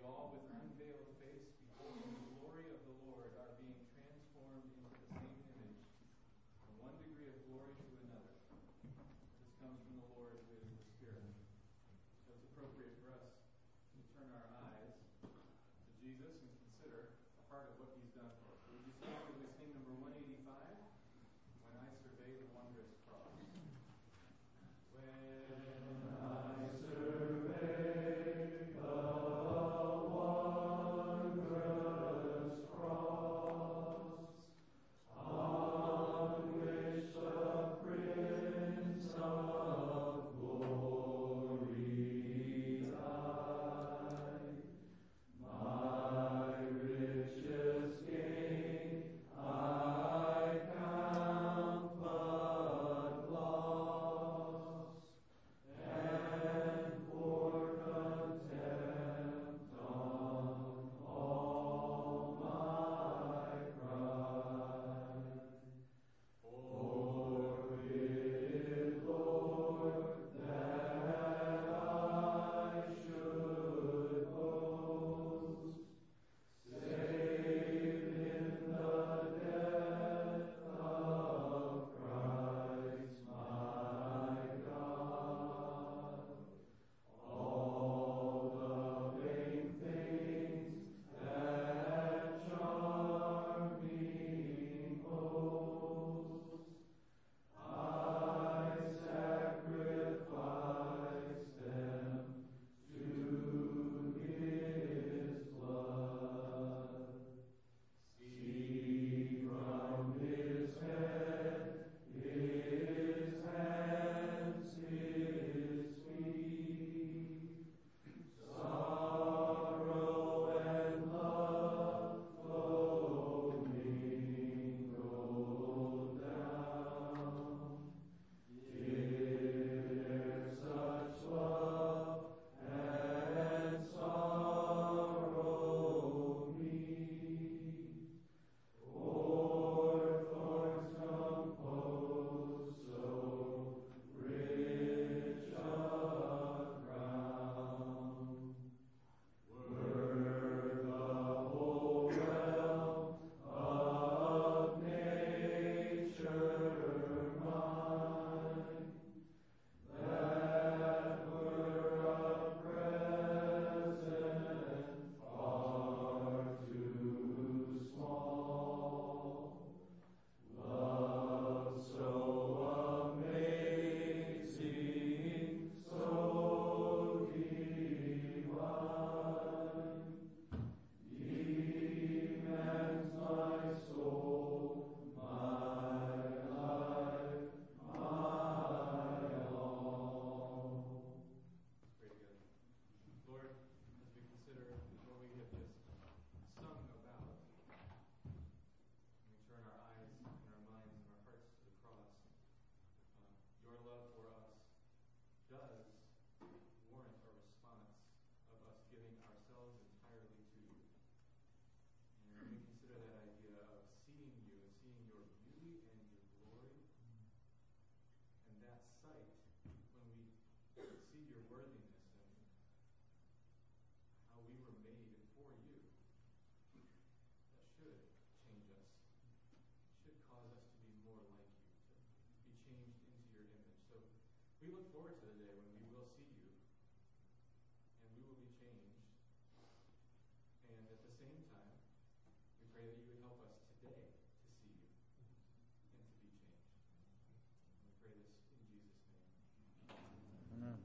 all with unveiled face, beholding the glory of the Lord, are being transformed into the same image, from one degree of glory to another. This comes from the Lord who is the Spirit. So it's appropriate for us to turn our eyes to Jesus and consider a part of what he's done for us. Would you stand with me, sing number 185, When I Survey the Wondrous Cross. When I survey the wondrous cross, on which the Prince of Glory died, my richest gain I count but loss, and for contempt on all my pride. Forbid, Lord, that I should boast, save in the death of Christ my God. All the vain things that charm me most, I sacrifice them to his blood. See from his head, his hands, his feet, sorrow and love flow mingled down. Did there such love and sorrow meet, or thorns compose so rich a crown? Were the whole realm of nature mine, that were a present far too small. Love so amazing, so divine, demands my soul, my life, my all. Very good. Lord, as we consider what we have just sung about, we turn our eyes and our minds and our hearts to the cross. Your love for us does warrant a response of us giving ourselves entirely to you. And when we consider that idea of seeing you and seeing your beauty and your glory, and that sight, when we see your worthiness and how we were made for you, that should change us. Should cause us to be more like you, to be changed into your image. So we look forward to the day when we will see you and we will be changed. And at the same time, we pray that you would help us today to see you and to be changed. And we pray this in Jesus' name. Amen.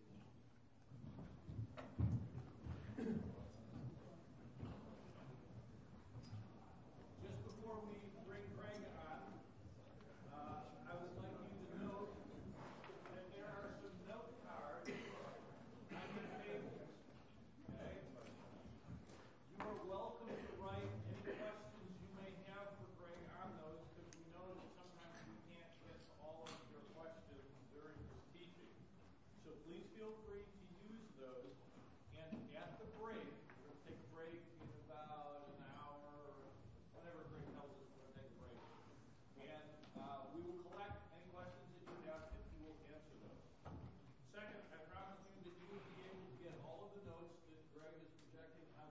Just before we bring Greg on, I would like you to note that there are some note cards on your tables. Okay? You are welcome to write any questions you may have for Greg on those, because we know that sometimes we can't get to all of your questions during his teaching. So please feel free to use those. And at the break, we're going to take a break in about an hour or whenever Greg tells us we're going to take a break. And we will collect any questions that you have and he will answer those. Second, I promise you that you will be able to get all of the notes that Greg is projecting on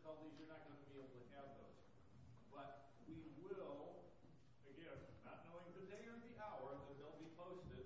difficulties, you're not going to be able to have those. But we will, again, not knowing the day or the hour that they'll be posted.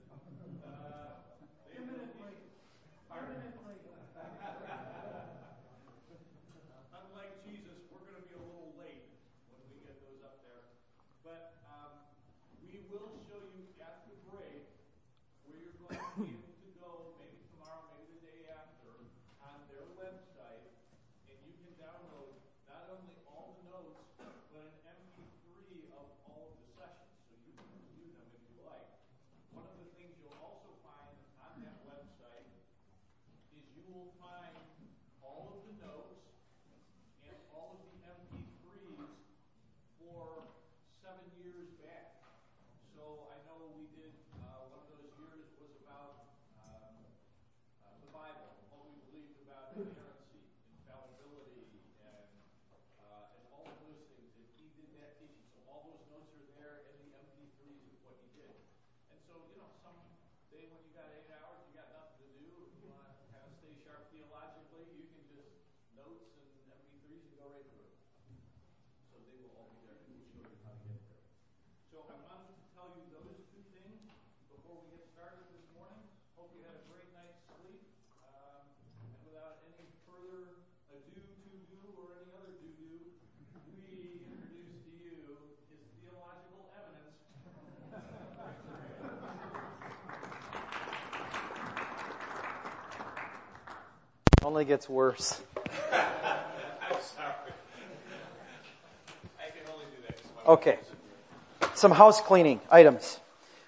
Unlike Jesus, we're going to be a little late when we get those up there. But we will show you at the break where you're going to be able to go, maybe tomorrow, maybe the day after, on their website, and you can download not only all the notes, but an MP3 of all of the sessions, so you can review them if you like. One of the things you'll also find on that website is you will find all of the notes and all of the MP3s for 7 years back. So I know we did, one of those years was about the Bible, what we believed about inerrancy, infallibility, and all of those things. And he did that teaching. So all those notes are there in the MP3s of what he did. And so, some day when you got 8 hours, you got nothing to do, if you want to kind of stay sharp theologically, you can just notes and MP3s and go right through it. So they will all be there, and we'll show you how to get there. So I wanted to tell you those two things before we get started this morning. Hope you had a great night's sleep. And without any further ado or any other do-do, we introduce to you his theological evidence. Only gets worse. I'm sorry. I can only do that. Okay. Some house cleaning items.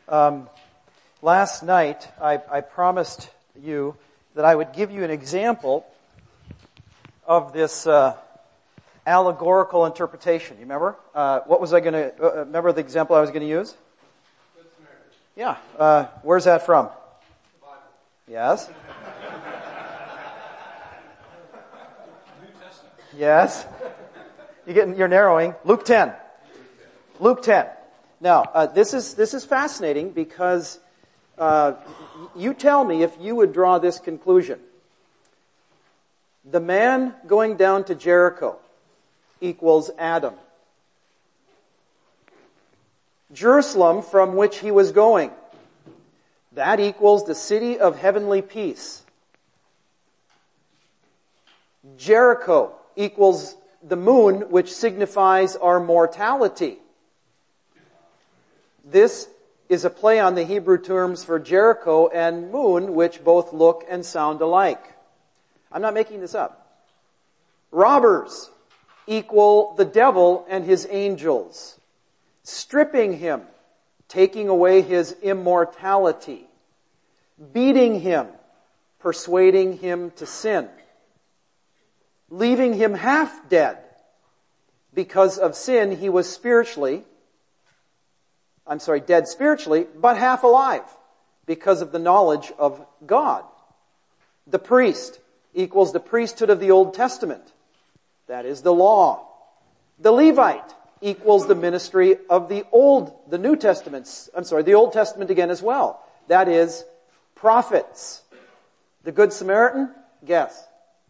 Last night, I promised you that I would give you an example of this allegorical interpretation. You remember? What was I going to, remember the example I was going to use? Good Samaritan. Yeah. Where's that from? The Bible. Yes. New Testament. Yes. You're narrowing. Luke 10. Luke 10. Now, this is fascinating because you tell me if you would draw this conclusion. The man going down to Jericho equals Adam. Jerusalem, from which he was going, that equals the city of heavenly peace. Jericho equals the moon, which signifies our mortality. This is a play on the Hebrew terms for Jericho and moon, which both look and sound alike. I'm not making this up. Robbers equal the devil and his angels. Stripping him, taking away his immortality. Beating him, persuading him to sin. Leaving him half dead. Because of sin, he was dead spiritually, but half alive because of the knowledge of God. The priest equals the priesthood of the Old Testament. That is the law. The Levite equals the ministry of the Old Testament again as well. That is prophets. The Good Samaritan, guess.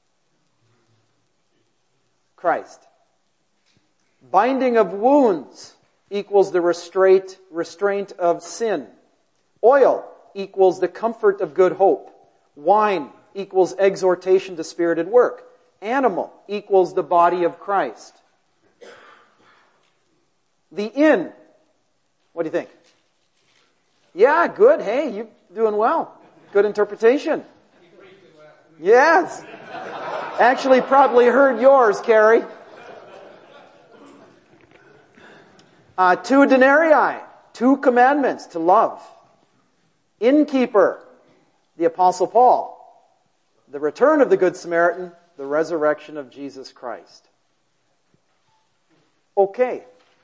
Christ. Binding of wounds equals the restraint of sin. Oil equals the comfort of good hope. Wine equals exhortation to spirited work. Animal equals the body of Christ. The inn, what do you think? Yeah, good. Hey, you're doing well. Good interpretation. Yes. Actually probably heard yours, Carrie. 2 denarii, 2 commandments to love. Innkeeper, the Apostle Paul. The return of the Good Samaritan, the resurrection of Jesus Christ. Okay.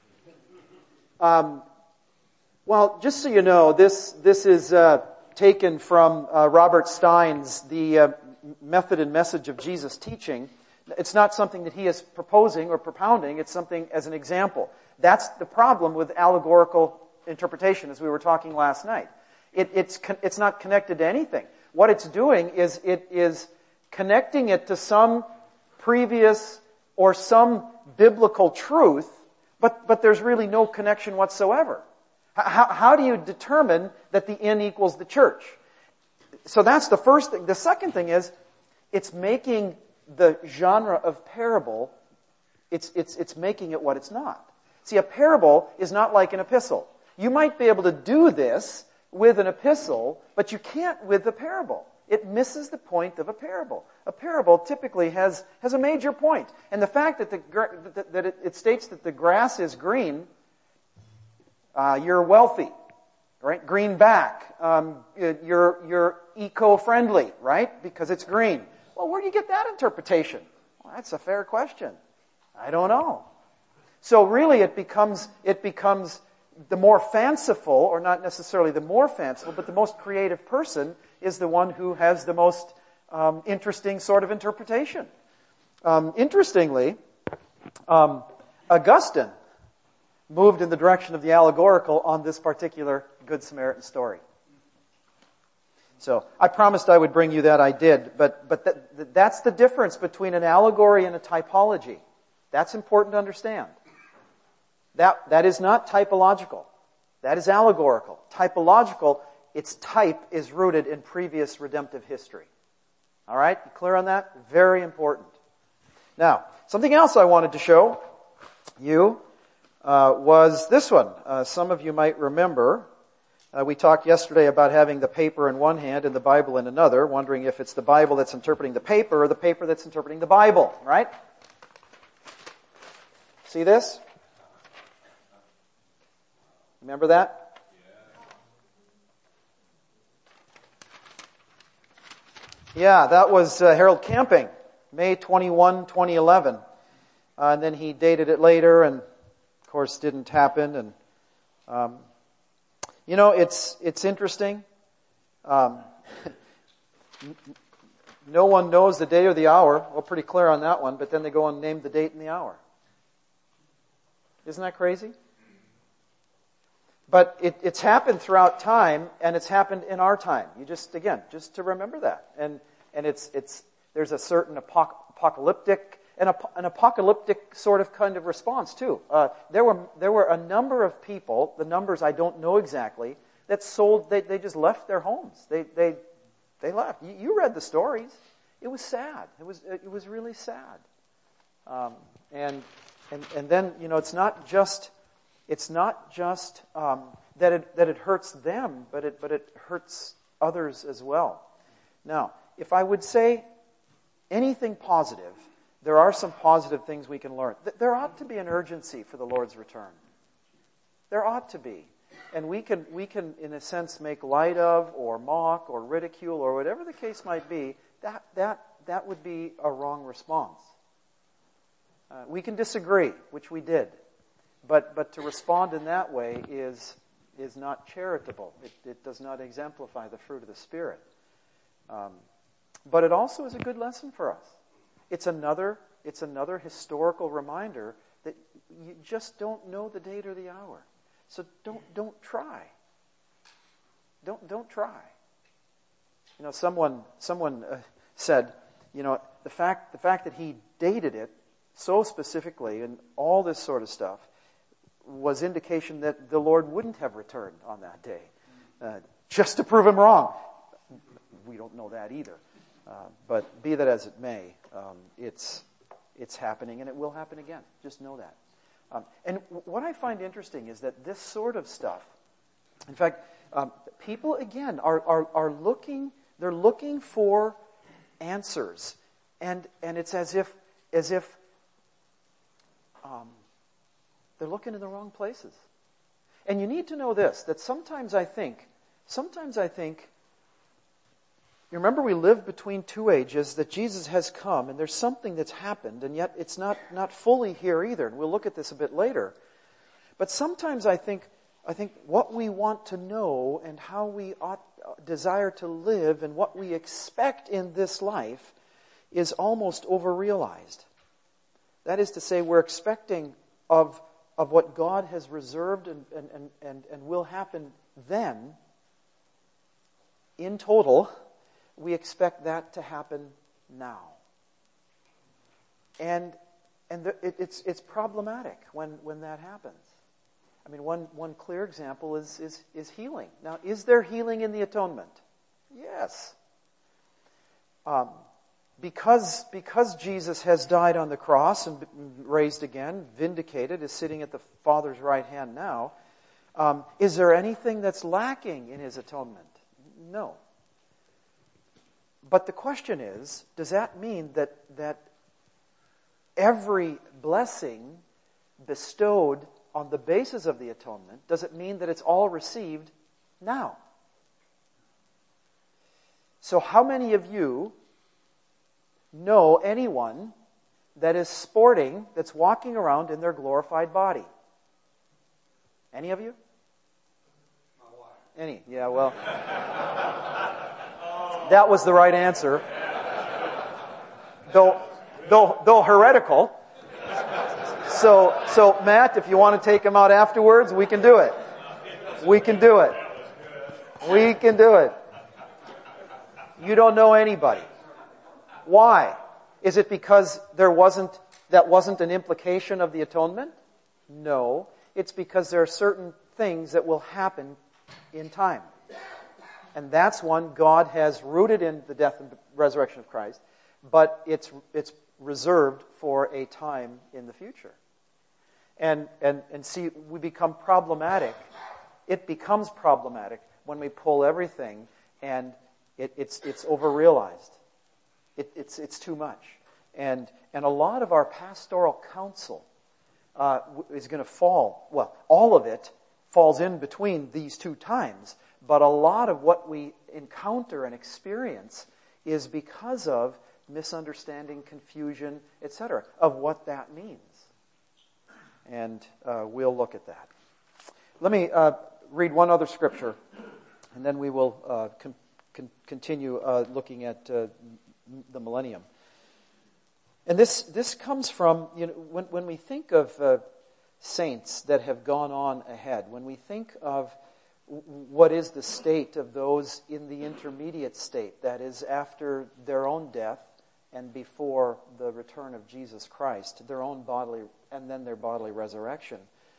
Well, just so you know, this is taken from Robert Stein's The Method and Message of Jesus Teaching. It's not something that he is proposing or propounding. It's something as an example. That's the problem with allegorical interpretation, as we were talking last night. It's not connected to anything. What it's doing is it is connecting it to some previous or some biblical truth, but there's really no connection whatsoever. How do you determine that the inn equals the church? So that's the first thing. The second thing is, it's making the genre of parable, it's making it what it's not. See, a parable is not like an epistle. You might be able to do this with an epistle, but you can't with a parable. It misses the point of a parable. A parable typically has a major point. And the fact that it states that the grass is green, you're wealthy, right? Greenback. You're eco-friendly, right? Because it's green. Well, where do you get that interpretation? Well, that's a fair question. I don't know. So really it becomes the more fanciful, or not necessarily the more fanciful, but the most creative person is the one who has the most interesting sort of interpretation. Interestingly, Augustine moved in the direction of the allegorical on this particular Good Samaritan story. So I promised I would bring you that. I did, but that's the difference between an allegory and a typology. That's important to understand. That is not typological. That is allegorical. Typological, its type is rooted in previous redemptive history. All right? You clear on that? Very important. Now, something else I wanted to show you was this one. Some of you might remember, we talked yesterday about having the paper in one hand and the Bible in another, wondering if it's the Bible that's interpreting the paper or the paper that's interpreting the Bible, right? See this? Remember that? Yeah, that was Harold Camping, May 21, 2011. And then he dated it later, and of course didn't happen. And it's interesting. No one knows the day or the hour. Well, pretty clear on that one. But then they go and name the date and the hour. Isn't that crazy? But it's happened throughout time, and it's happened in our time. You just to remember that. And there's a certain apocalyptic sort of kind of response too. There were a number of people, the numbers I don't know exactly, that sold. They just left their homes. They left. You read the stories. It was sad. It was really sad. And then it's not just that it hurts them, but it hurts others as well. Now, if I would say anything positive, there are some positive things we can learn. There ought to be an urgency for the Lord's return. There ought to be. And we can, in a sense, make light of, or mock, or ridicule, or whatever the case might be. That would be a wrong response. We can disagree, which we did. But to respond in that way is not charitable. It does not exemplify the fruit of the Spirit. But it also is a good lesson for us. It's another historical reminder that you just don't know the date or the hour. So don't try. Don't try. Someone said, the fact that he dated it so specifically and all this sort of stuff was indication that the Lord wouldn't have returned on that day, just to prove him wrong. We don't know that either. But be that as it may, it's happening, and it will happen again. Just know that. And what I find interesting is that this sort of stuff, in fact, people again are looking. They're looking for answers, and it's as if they're looking in the wrong places. And you need to know this, that sometimes I think, you remember we live between two ages, that Jesus has come, and there's something that's happened, and yet it's not fully here either, and we'll look at this a bit later. But sometimes I think what we want to know and how we desire to live and what we expect in this life is almost overrealized. That is to say, we're expecting of what God has reserved and will happen then, in total, we expect that to happen now. And it's problematic when that happens. I mean, one clear example is healing. Now, is there healing in the atonement? Yes. Because Jesus has died on the cross and raised again, vindicated, is sitting at the Father's right hand now, is there anything that's lacking in his atonement? No. But the question is, does that mean that every blessing bestowed on the basis of the atonement, does it mean that it's all received now? So how many of you know anyone that is sporting, that's walking around in their glorified body? Any of you? My wife. Any? Yeah, well, that was the right answer. Though heretical. So Matt, if you want to take him out afterwards, we can do it. We can do it. We can do it. You don't know anybody. Why? Is it because that wasn't an implication of the atonement? No. It's because there are certain things that will happen in time. And that's one God has rooted in the death and resurrection of Christ, but it's reserved for a time in the future. And see, we become problematic. It becomes problematic when we pull everything and it's over-realized. It's too much. And a lot of our pastoral counsel is going to fall. Well, all of it falls in between these two times. But a lot of what we encounter and experience is because of misunderstanding, confusion, etc., of what that means. And we'll look at that. Let me read one other scripture, and then we will continue looking at the millennium. And this comes from, when we think of saints that have gone on ahead, when we think of what is the state of those in the intermediate state, that is after their own death and before the return of Jesus Christ, their own bodily, and then their bodily resurrection.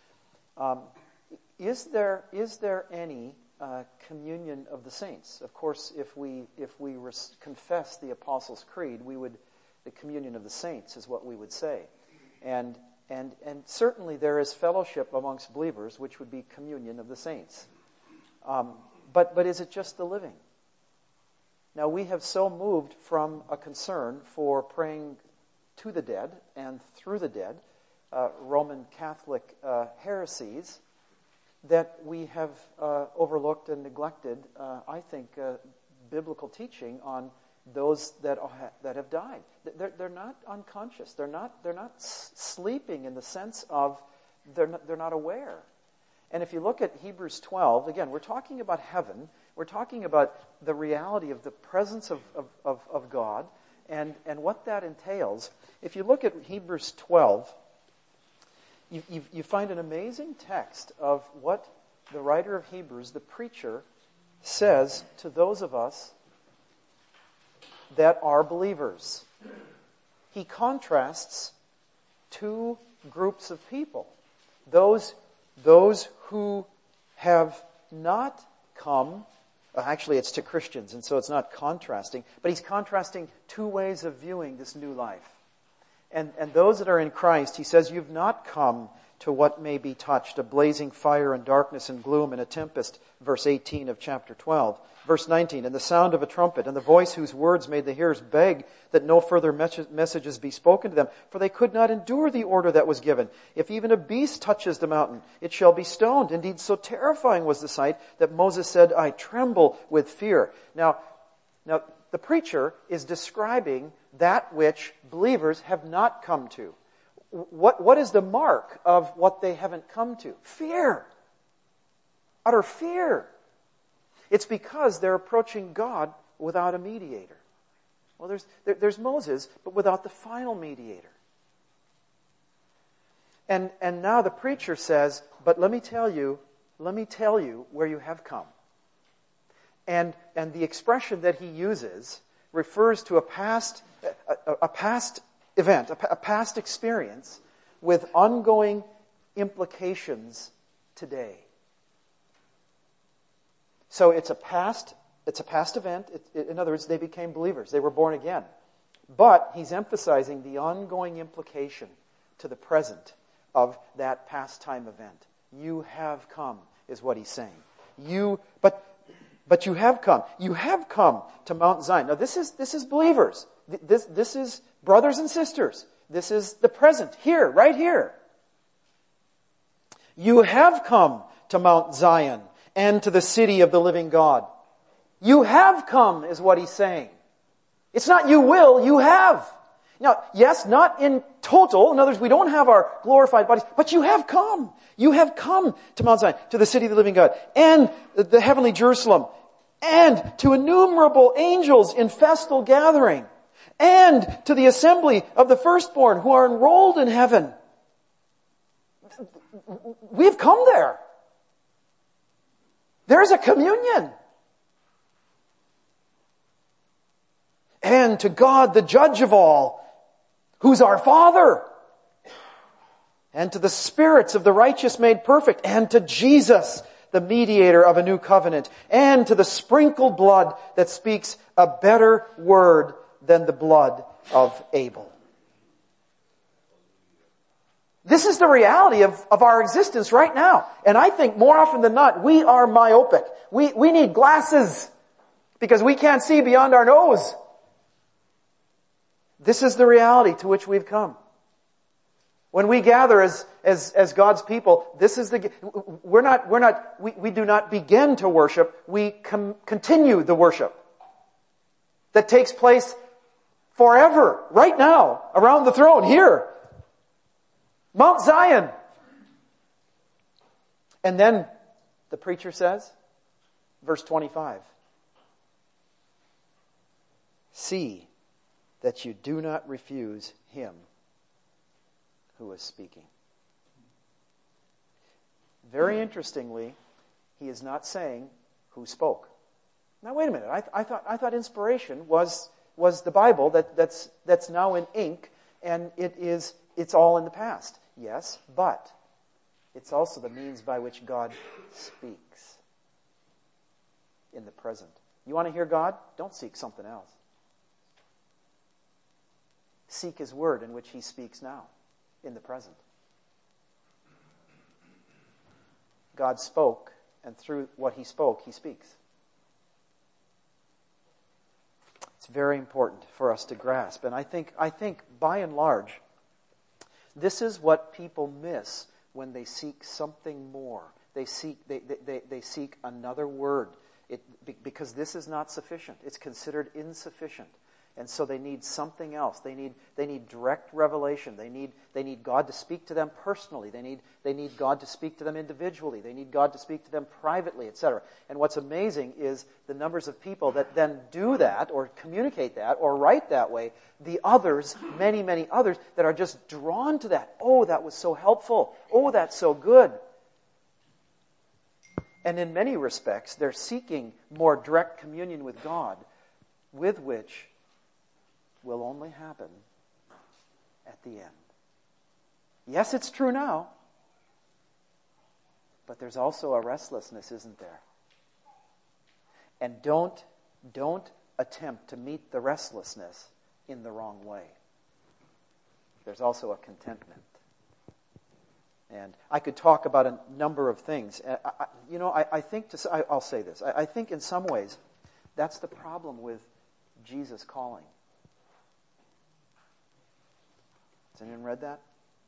Is there any communion of the saints? Of course, if we confess the Apostles' Creed, the communion of the saints is what we would say. And certainly there is fellowship amongst believers, which would be communion of the saints. But is it just the living? Now, we have so moved from a concern for praying to the dead and through the dead, Roman Catholic heresies, that we have overlooked and neglected, I think, biblical teaching on those that have died. They're not unconscious. They're not sleeping in the sense of they're not aware. And if you look at Hebrews 12, again, we're talking about heaven. We're talking about the reality of the presence of God and what that entails. If you look at Hebrews 12, you find an amazing text of what the writer of Hebrews, the preacher, says to those of us that are believers. He contrasts two groups of people. Those who have not come, actually it's to Christians, and so it's not contrasting, but he's contrasting two ways of viewing this new life. And those that are in Christ, he says, you've not come to what may be touched, a blazing fire and darkness and gloom and a tempest, verse 18 of chapter 12. Verse 19, and the sound of a trumpet, and the voice whose words made the hearers beg that no further messages be spoken to them, for they could not endure the order that was given. If even a beast touches the mountain, it shall be stoned. Indeed, so terrifying was the sight that Moses said, I tremble with fear. Now, the preacher is describing that which believers have not come to. What is the mark of what they haven't come to? Fear. Utter fear. It's because they're approaching God without a mediator. Well, there's Moses, but without the final mediator. And now the preacher says, but let me tell you where you have come. And the expression that he uses refers to a past event, a past experience with ongoing implications today. So it's a past event. In other words, they became believers. They were born again. But he's emphasizing the ongoing implication to the present of that past time event. You have come, is what he's saying. But you have come. You have come to Mount Zion. Now this is believers. This is brothers and sisters. This is the present, here, right here. You have come to Mount Zion and to the city of the living God. You have come, is what he's saying. It's not you will, you have. Now, yes, not in total. In other words, we don't have our glorified bodies, but you have come. You have come to Mount Zion, to the city of the living God, and the heavenly Jerusalem, and to innumerable angels in festal gathering, and to the assembly of the firstborn who are enrolled in heaven. We've come there. There's a communion. And to God, the judge of all, who's our Father. And to the spirits of the righteous made perfect. And to Jesus, the mediator of a new covenant. And to the sprinkled blood that speaks a better word than the blood of Abel. This is the reality of our existence right now. And I think more often than not, we are myopic. We need glasses because we can't see beyond our nose. This is the reality to which we've come. When we gather as God's people, this is we do not begin to worship, we continue the worship that takes place forever, right now, around the throne, here. Mount Zion. And then the preacher says, verse 25, see that you do not refuse him who is speaking. Very interestingly, he is not saying who spoke. Now wait a minute, I thought inspiration was the Bible that's now in ink, and it's all in the past. Yes, but it's also the means by which God speaks in the present. You want to hear God? Don't seek something else. Seek his word in which he speaks now, in the present. God spoke, and through what he spoke, he speaks. It's very important for us to grasp. And I think by and large, this is what people miss when they seek something more. They seek another word. Because this is not sufficient. It's considered insufficient. And so they need something else. They need direct revelation. They need God to speak to them personally. They need God to speak to them individually. They need God to speak to them privately, etc. And what's amazing is the numbers of people that then do that or communicate that or write that way. The others, many, many others that are just drawn to that. Oh, that was so helpful. Oh, that's so good. And in many respects, they're seeking more direct communion with God, with which will only happen at the end. Yes, it's true now, but there's also a restlessness, isn't there? And don't attempt to meet the restlessness in the wrong way. There's also a contentment. And I could talk about a number of things. I think I'll say this. I think in some ways that's the problem with Jesus calling. Has anyone read that?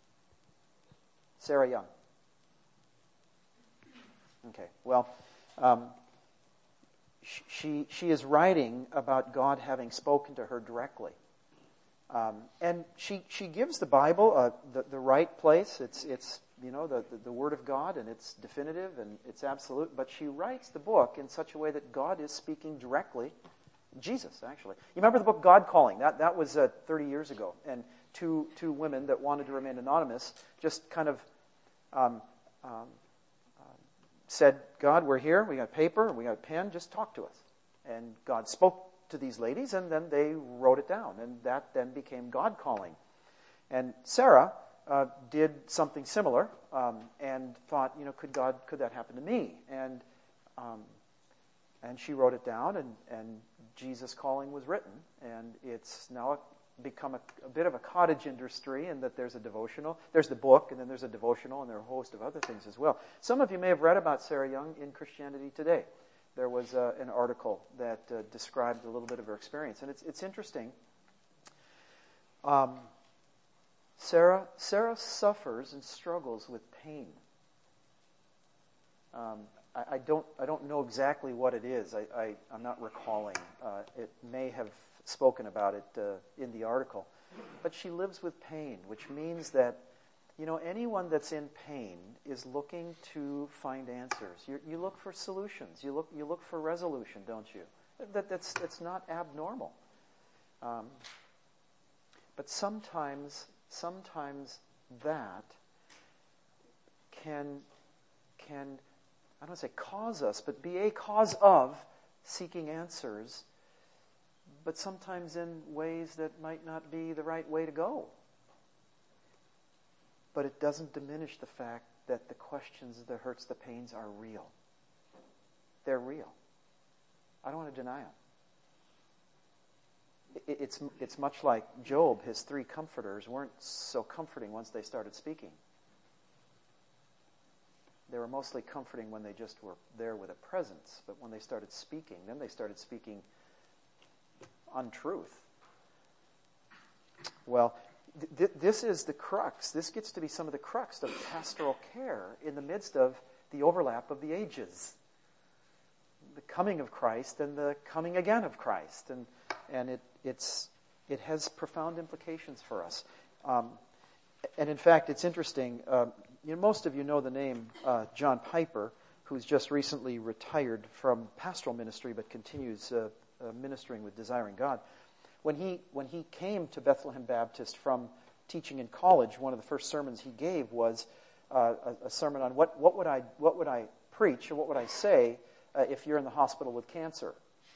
Sarah Young. Okay, well, she is writing about God having spoken to her directly. And she gives the Bible the right place. It's the Word of God, and it's definitive and it's absolute. But she writes the book in such a way that God is speaking directly. Jesus, actually. You remember the book God Calling? That was 30 years ago. And two women that wanted to remain anonymous just kind of said, God, we're here. We got paper. We got a pen. Just talk to us. And God spoke to these ladies, and then they wrote it down. And that then became God Calling. And Sarah did something similar and thought, could that happen to me? And she wrote it down, and Jesus Calling was written, and it's now become a bit of a cottage industry in that there's a devotional, there's the book, and then there's a devotional, and there are a host of other things as well. Some of you may have read about Sarah Young in Christianity Today. There was an article that described a little bit of her experience, and it's interesting. Sarah suffers and struggles with pain. I don't know exactly what it is. I'm not recalling. It may have spoken about it in the article. But she lives with pain, which means that, anyone that's in pain is looking to find answers. You look for solutions. You look for resolution, don't you? That's not abnormal. But sometimes that can I don't want to say cause us, but be a cause of seeking answers, but sometimes in ways that might not be the right way to go. But it doesn't diminish the fact that the questions, the hurts, the pains are real. They're real. I don't want to deny it. It's much like Job. His 3 comforters weren't so comforting once they started speaking. They were mostly comforting when they just were there with a presence. But when they started speaking, then they started speaking untruth. Well, this is the crux. This gets to be some of the crux of pastoral care in the midst of the overlap of the ages. The coming of Christ and the coming again of Christ. And it has profound implications for us. And in fact, it's interesting. Most of you know the name John Piper, who's just recently retired from pastoral ministry but continues ministering with Desiring God. When he came to Bethlehem Baptist from teaching in college, one of the first sermons he gave was a sermon on what would I preach or what would I say if you're in the hospital with cancer.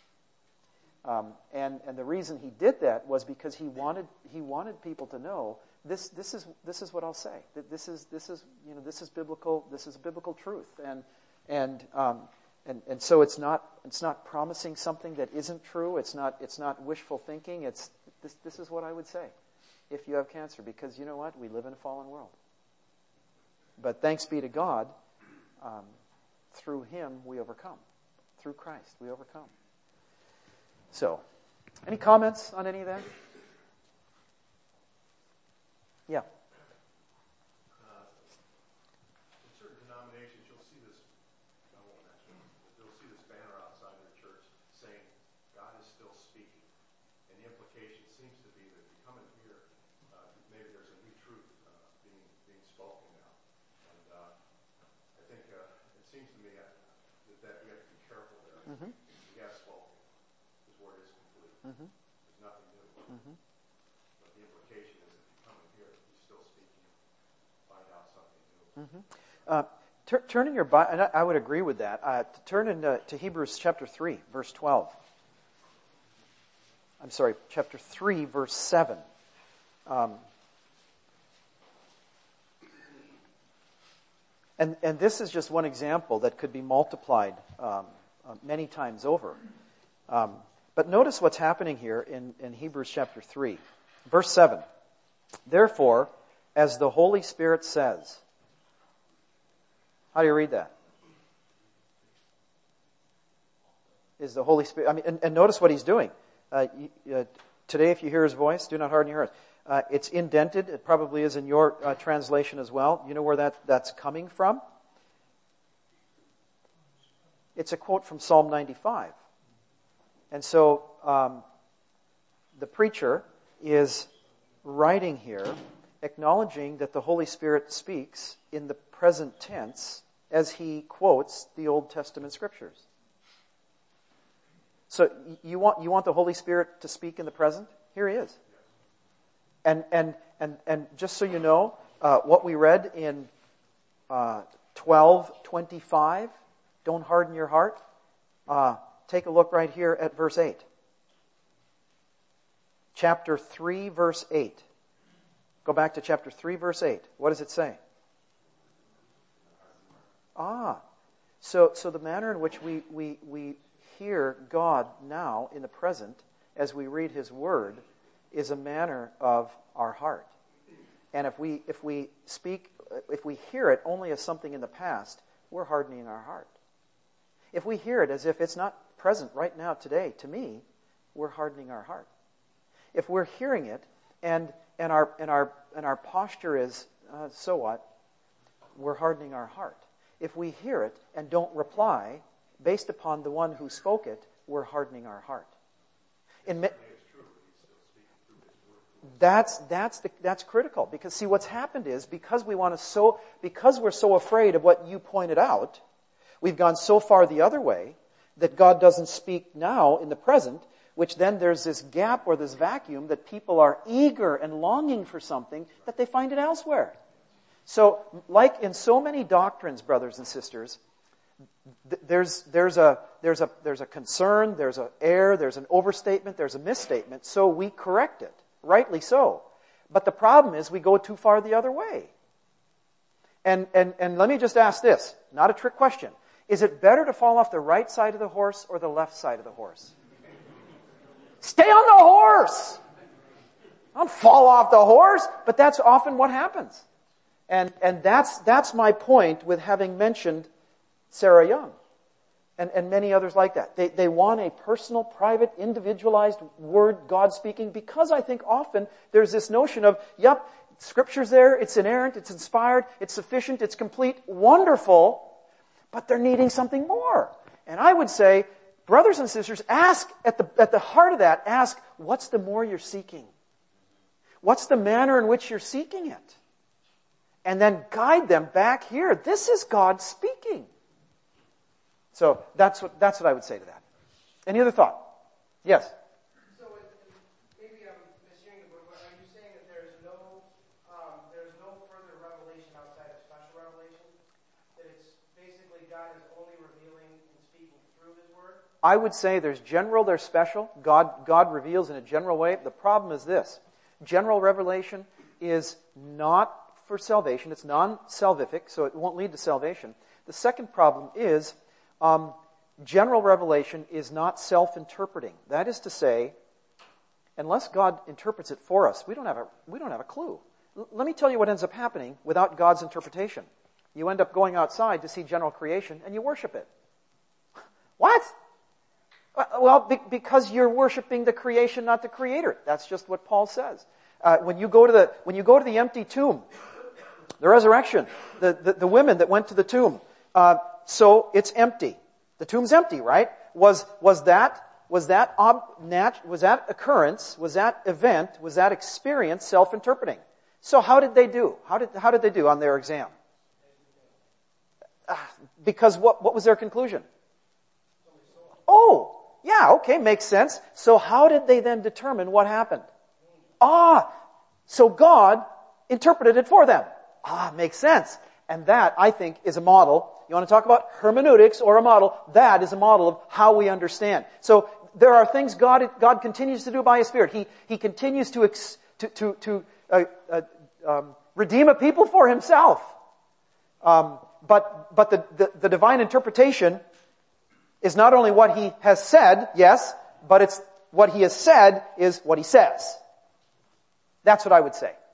And the reason he did that was because he wanted people to know this is what I'll say. This is biblical. This is biblical truth. And so it's not promising something that isn't true. It's not wishful thinking. This is what I would say if you have cancer, because you know what? We live in a fallen world. But thanks be to God, through Him we overcome. Through Christ we overcome. So, any comments on any of that? Yeah. In certain denominations, you'll see this banner outside their church saying, God is still speaking. And the implication seems to be that if you come in here, maybe there's a new truth being spoken now. And I think it seems to me that we have to be careful there. Mm-hmm. He has spoken. His word is complete. Mm-hmm. There's nothing new. Mm-hmm. But the implication is if you come in here, he's still speaking, find out something new. Mm-hmm. Turn in your Bible, and I would agree with that. Turn to Hebrews chapter 3, verse 12. I'm sorry, chapter 3, verse 7. And this is just one example that could be multiplied many times over. But notice what's happening here in Hebrews chapter 3. Verse 7. Therefore, as the Holy Spirit says. How do you read that? Is the Holy Spirit... and notice what he's doing. Today, if you hear his voice, do not harden your hearts. It's indented. It probably is in your translation as well. You know where that's coming from? It's a quote from Psalm 95. And so the preacher is writing here, acknowledging that the Holy Spirit speaks in the present tense as he quotes the Old Testament scriptures. So you want the Holy Spirit to speak in the present? Here he is. And just so you know, what we read in 12:25, don't harden your heart. Take a look right here at verse 8. Chapter 3, verse 8. Go back to chapter 3, verse 8. What does it say? So the manner in which we hear God now in the present as we read His Word is a manner of our heart. And if we hear it only as something in the past, we're hardening our heart. If we hear it as if it's not present right now today, to me, we're hardening our heart. If we're hearing it and our posture is, so what? We're hardening our heart. If we hear it and don't reply based upon the one who spoke it, we're hardening our heart. That's critical, because see, what's happened is because we're so afraid of what you pointed out, we've gone so far the other way that God doesn't speak now in the present, which then there's this gap or this vacuum that people are eager and longing for something that they find it elsewhere. So, like in so many doctrines, brothers and sisters, there's a concern, there's an error, there's an overstatement, there's a misstatement, so we correct it, rightly so. But the problem is we go too far the other way. And let me just ask this, not a trick question. Is it better to fall off the right side of the horse or the left side of the horse? Stay on the horse! Don't fall off the horse, but that's often what happens. And that's my point with having mentioned Sarah Young and many others like that. They want a personal, private, individualized word, God speaking, because I think often there's this notion of, yep, Scripture's there, it's inerrant, it's inspired, it's sufficient, it's complete, wonderful, but they're needing something more. And I would say, brothers and sisters, ask at the heart of that, ask, what's the more you're seeking? What's the manner in which you're seeking it? And then guide them back here. This is God speaking. So that's what I would say to that. Any other thought? Yes. So maybe I'm mishearing the word, but are you saying that there's no further revelation outside of special revelation? That it's basically God is only revealing and speaking through His Word? I would say there's general, there's special. God reveals in a general way. The problem is this. General revelation is not for salvation. It's non-salvific, so it won't lead to salvation. The second problem is general revelation is not self-interpreting. That is to say, unless God interprets it for us, we don't have a clue. Let me tell you what ends up happening without God's interpretation. You end up going outside to see general creation and you worship it. What? Well, because you're worshiping the creation, not the Creator. That's just what Paul says. When you go to the empty tomb, the resurrection, the women that went to the tomb, so it's empty. The tomb's empty, right? Was that occurrence, was that event, was that experience self-interpreting? So how did they do? How did they do on their exam? Because what was their conclusion? Oh, yeah, okay, makes sense. So how did they then determine what happened? So God interpreted it for them. Makes sense. And that, I think, is a model. You want to talk about hermeneutics or a model? That is a model of how we understand. So there are things God continues to do by His Spirit. He continues to redeem a people for Himself. But the divine interpretation is not only what He has said, yes, but it's what He has said is what He says. That's what I would say.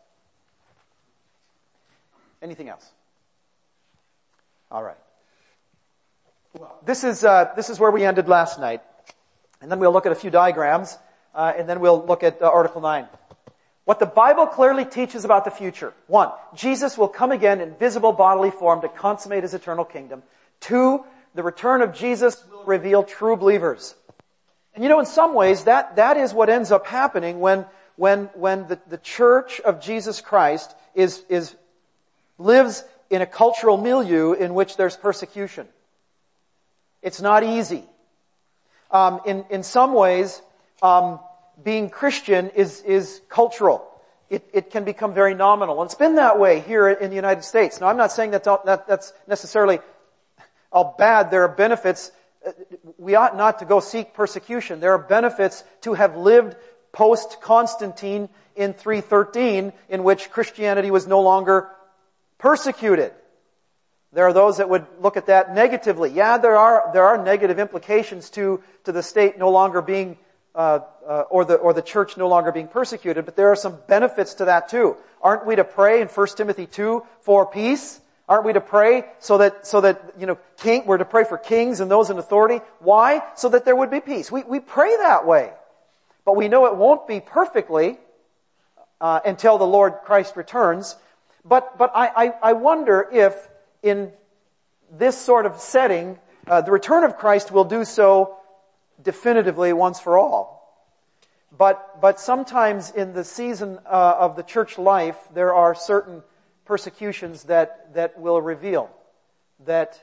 Anything else? All right. This is where we ended last night. And then we'll look at a few diagrams, and then we'll look at Article 9. What the Bible clearly teaches about the future. 1, Jesus will come again in visible bodily form to consummate His eternal kingdom. 2, the return of Jesus will reveal true believers. And in some ways, that is what ends up happening when the church of Jesus Christ lives in a cultural milieu in which there's persecution. It's not easy. In some ways, being Christian is cultural. It can become very nominal. And it's been that way here in the United States. Now, I'm not saying that's necessarily all bad. There are benefits. We ought not to go seek persecution. There are benefits to have lived post-Constantine in 313, in which Christianity was no longer persecuted. There are those that would look at that negatively. Yeah, there are negative implications to the state no longer being, or the church no longer being persecuted, but there are some benefits to that too. Aren't we to pray in 1 Timothy 2 for peace? Aren't we to pray so that we're to pray for kings and those in authority? Why? So that there would be peace. We pray that way. But we know it won't be perfectly until the Lord Christ returns. But I wonder if in this sort of setting, the return of Christ will do so definitively once for all. But sometimes in the season of the church life, there are certain persecutions that will reveal, that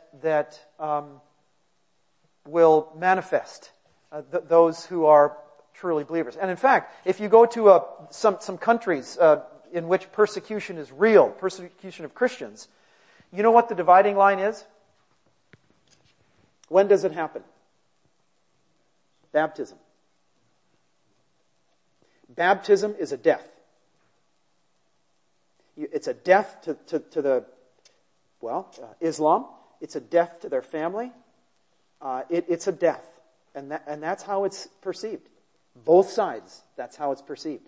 will manifest those who are truly believers. And in fact, if you go to some countries in which persecution is real, persecution of Christians, you know what the dividing line is? When does it happen? Baptism. Baptism is a death. It's a death to Islam. It's a death to their family. It's a death. And that's how it's perceived. Both sides, that's how it's perceived.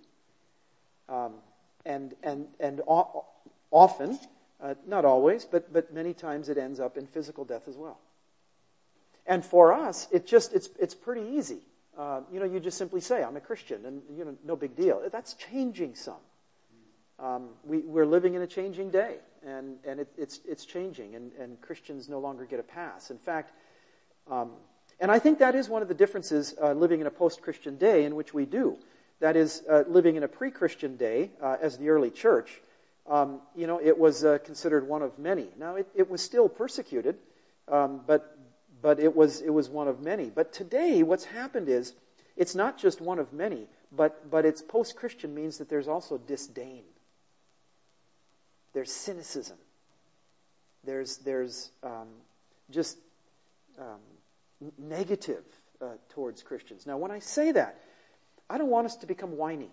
And often, not always, but many times it ends up in physical death as well. And for us, it's pretty easy. You just simply say, I'm a Christian, and no big deal. That's changing some. We're living in a changing day, and it's changing, and Christians no longer get a pass. In fact, and I think that is one of the differences living in a post-Christian day in which we do. That is, living in a pre-Christian day as the early church, it was considered one of many. Now, it was still persecuted, but it was one of many. But today, what's happened is, it's not just one of many, but it's post-Christian means that there's also disdain. There's cynicism. There's just negative towards Christians. Now, when I say that, I don't want us to become whiny.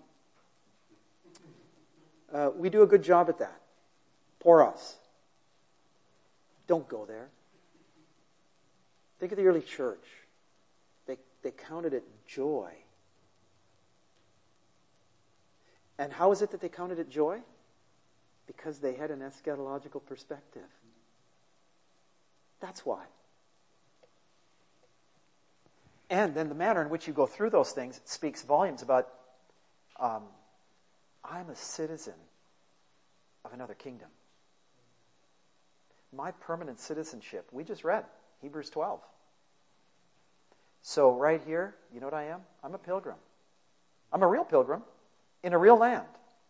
We do a good job at that. Poor us. Don't go there. Think of the early church. They counted it joy. And how is it that they counted it joy? Because they had an eschatological perspective. That's why. And then the manner in which you go through those things speaks volumes about, I'm a citizen of another kingdom. My permanent citizenship, we just read Hebrews 12. So right here, you know what I am? I'm a pilgrim. I'm a real pilgrim in a real land.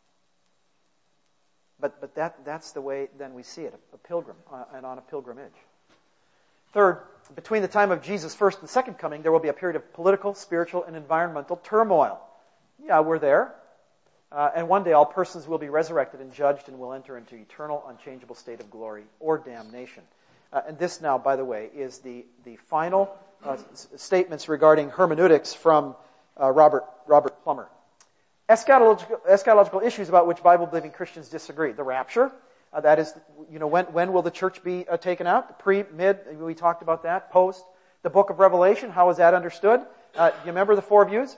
But that's the way then we see it, a pilgrim and on a pilgrimage. Third, between the time of Jesus' first and second coming, there will be a period of political, spiritual, and environmental turmoil. Yeah, we're there. And one day all persons will be resurrected and judged and will enter into eternal, unchangeable state of glory or damnation. And this now, by the way, is the final statements regarding hermeneutics from Robert Plummer. Eschatological issues about which Bible-believing Christians disagree. The rapture, that is, when will the church be taken out? Pre, mid, we talked about that. Post. The book of Revelation, how is that understood? You remember the four views?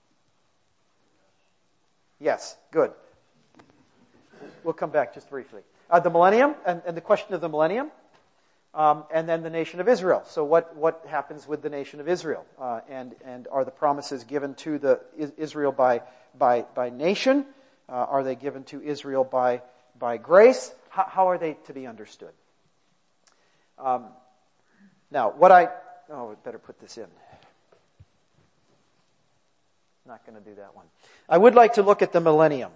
Yes, good. We'll come back just briefly. The millennium, and the question of the millennium, and then the nation of Israel. So what happens with the nation of Israel? And are the promises given to Israel by nation? Are they given to Israel by grace? How are they to be understood? Now, I better put this in. Not going to do that one. I would like to look at the millennium.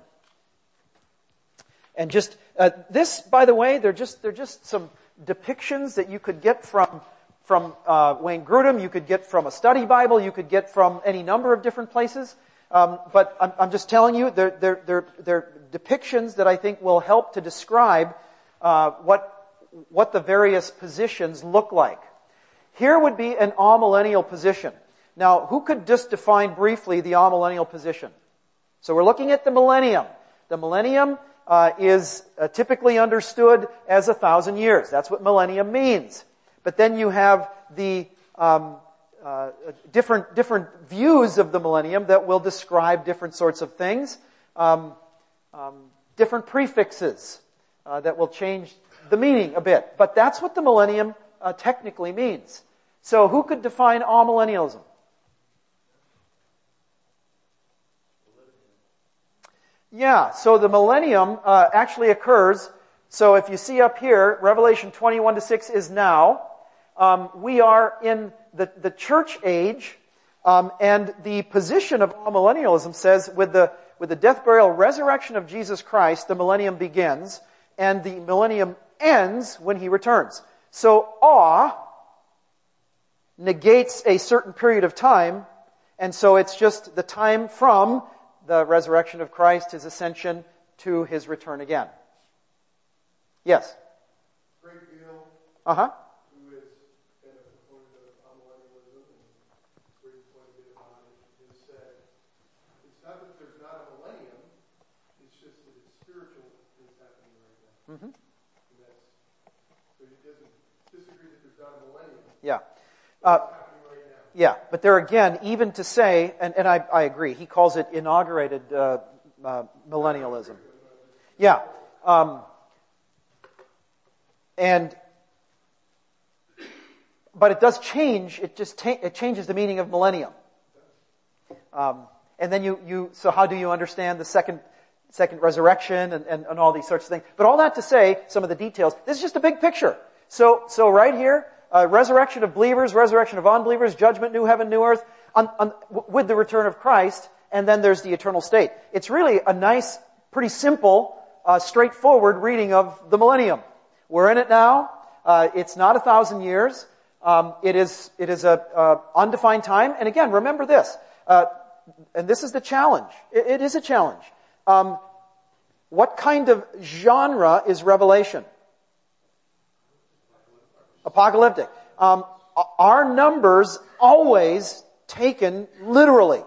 And just, this, by the way, they're just some depictions that you could get from Wayne Grudem, you could get from a study Bible, you could get from any number of different places. But I'm just telling you, they're depictions that I think will help to describe what the various positions look like. Here would be an amillennial position. Now, who could just define briefly the amillennial position? So we're looking at the millennium. The millennium is typically understood as 1,000 years. That's what millennium means. But then you have the different views of the millennium that will describe different sorts of things. Different prefixes that will change the meaning a bit. But that's what the millennium technically means. So who could define amillennialism? Yeah, so the millennium actually occurs. So if you see up here, Revelation 21-6 is now. We are in the church age, and the position of amillennialism says with the death, burial, resurrection of Jesus Christ, the millennium begins, and the millennium ends when he returns. So awe negates a certain period of time, and so it's just the time from the resurrection of Christ, his ascension, to his return again. Yes? Greg Beale, Uh-huh. who is been a proponent of amillennialism and written quite a bit about it, has said, it's not that there's not a millennium, it's just that it's spiritual that's happening right now. Mm-hmm. And so he doesn't disagree that there's not a millennium. Yeah. It's happening right now. Yeah, but there again, even to say, and I agree, he calls it inaugurated millennialism. Yeah. But it does change, it changes the meaning of millennium. And then so how do you understand the second resurrection and all these sorts of things? But all that to say, some of the details, this is just a big picture. So right here, resurrection of believers, resurrection of unbelievers, judgment, new heaven, new earth, with the return of Christ, and then there's the eternal state. It's really a nice, pretty simple, straightforward reading of the millennium. We're in it now. It's not 1,000 years. It is a undefined time. And again, remember this, and this is the challenge. It is a challenge. What kind of genre is Revelation? Apocalyptic. Are numbers always taken literally?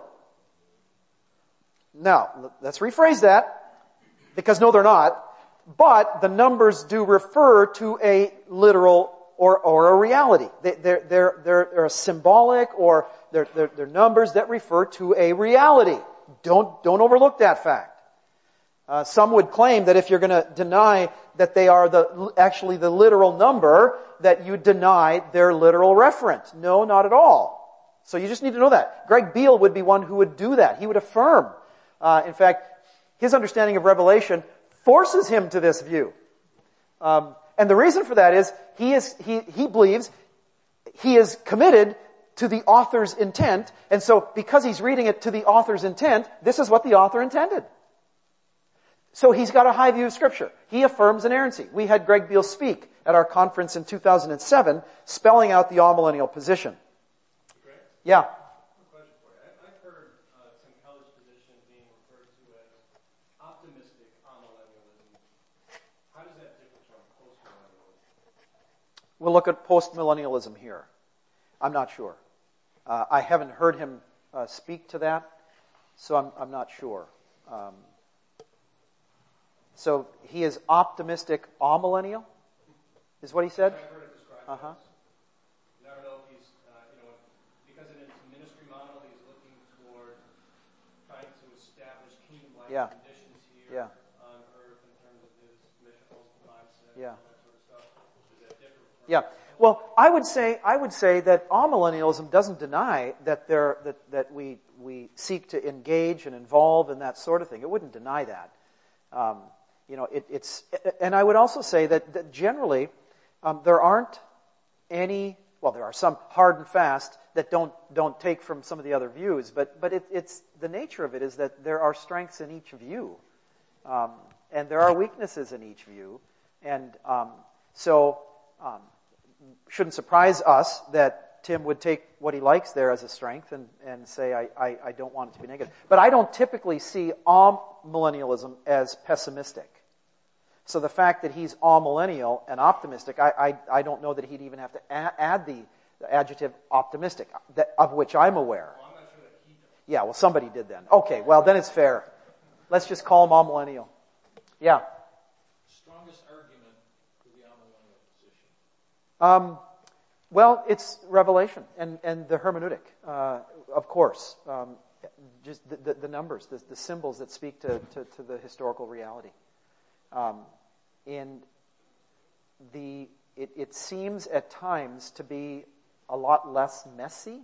Now, let's rephrase that, because no, they're not. But the numbers do refer to a literal or a reality. They're symbolic, or they're numbers that refer to a reality. Don't overlook that fact. Some would claim that if you're going to deny that they are actually the literal number, that you deny their literal referent. No, not at all. So you just need to know that. Greg Beale would be one who would do that. He would affirm. In fact, his understanding of Revelation forces him to this view. And the reason for that is he believes he is committed to the author's intent, and so because he's reading it to the author's intent, this is what the author intended. So he's got a high view of Scripture. He affirms inerrancy. We had Greg Beale speak at our conference in 2007, spelling out the amillennial position. Greg? Yeah. Question for you. I've heard Tim Keller's position being referred to as optimistic amillennialism. How does that differ from postmillennialism? We'll look at postmillennialism here. I'm not sure. I haven't heard him speak to that, so I'm not sure. So he is optimistic amillennial, is what he said? I've heard it described as. And I don't know if he's, because in his ministry model, he's looking toward trying to establish kingdom-like conditions here on earth in terms of his missional mindset and that sort of stuff. Does that differ from? Yeah. Well, I would say that amillennialism doesn't deny that that we seek to engage and involve in that sort of thing. It wouldn't deny that. And I would also say that generally, there aren't any, well, there are some hard and fast that don't take from some of the other views, but it's the nature of it is that there are strengths in each view, and there are weaknesses in each view, and shouldn't surprise us that Tim would take what he likes there as a strength and say, I don't want it to be negative. But I don't typically see amillennialism as pessimistic. So the fact that he's amillennial and optimistic, I don't know that he'd even have to add the adjective optimistic, of which I'm aware. Well, I'm not sure that he does. Yeah, well, somebody did then. Okay, well, then it's fair. let's just call them amillennial. Yeah. Strongest argument for the amillennial position? Well, it's revelation and the hermeneutic, of course. Just the numbers, the symbols that speak to the historical reality. It seems at times to be a lot less messy.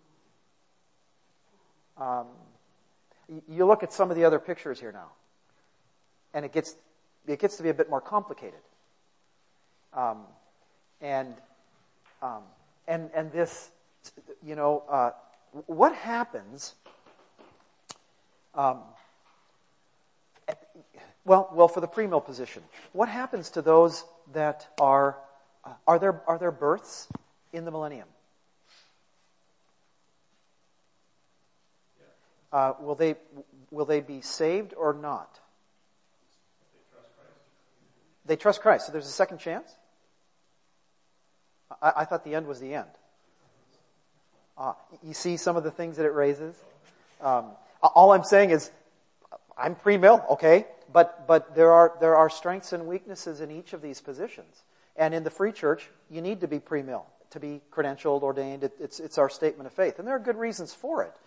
You look at some of the other pictures here now, and it gets to be a bit more complicated. And this, what happens? Well, for the premill position, what happens to those that are there births in the millennium? Will they be saved or not? They trust Christ. So there's a second chance? I thought the end was the end. You see some of the things that it raises? All I'm saying is, I'm pre-mill, okay? But there are strengths and weaknesses in each of these positions. And in the free church, you need to be pre-mill, to be credentialed, ordained. It's our statement of faith. And there are good reasons for it.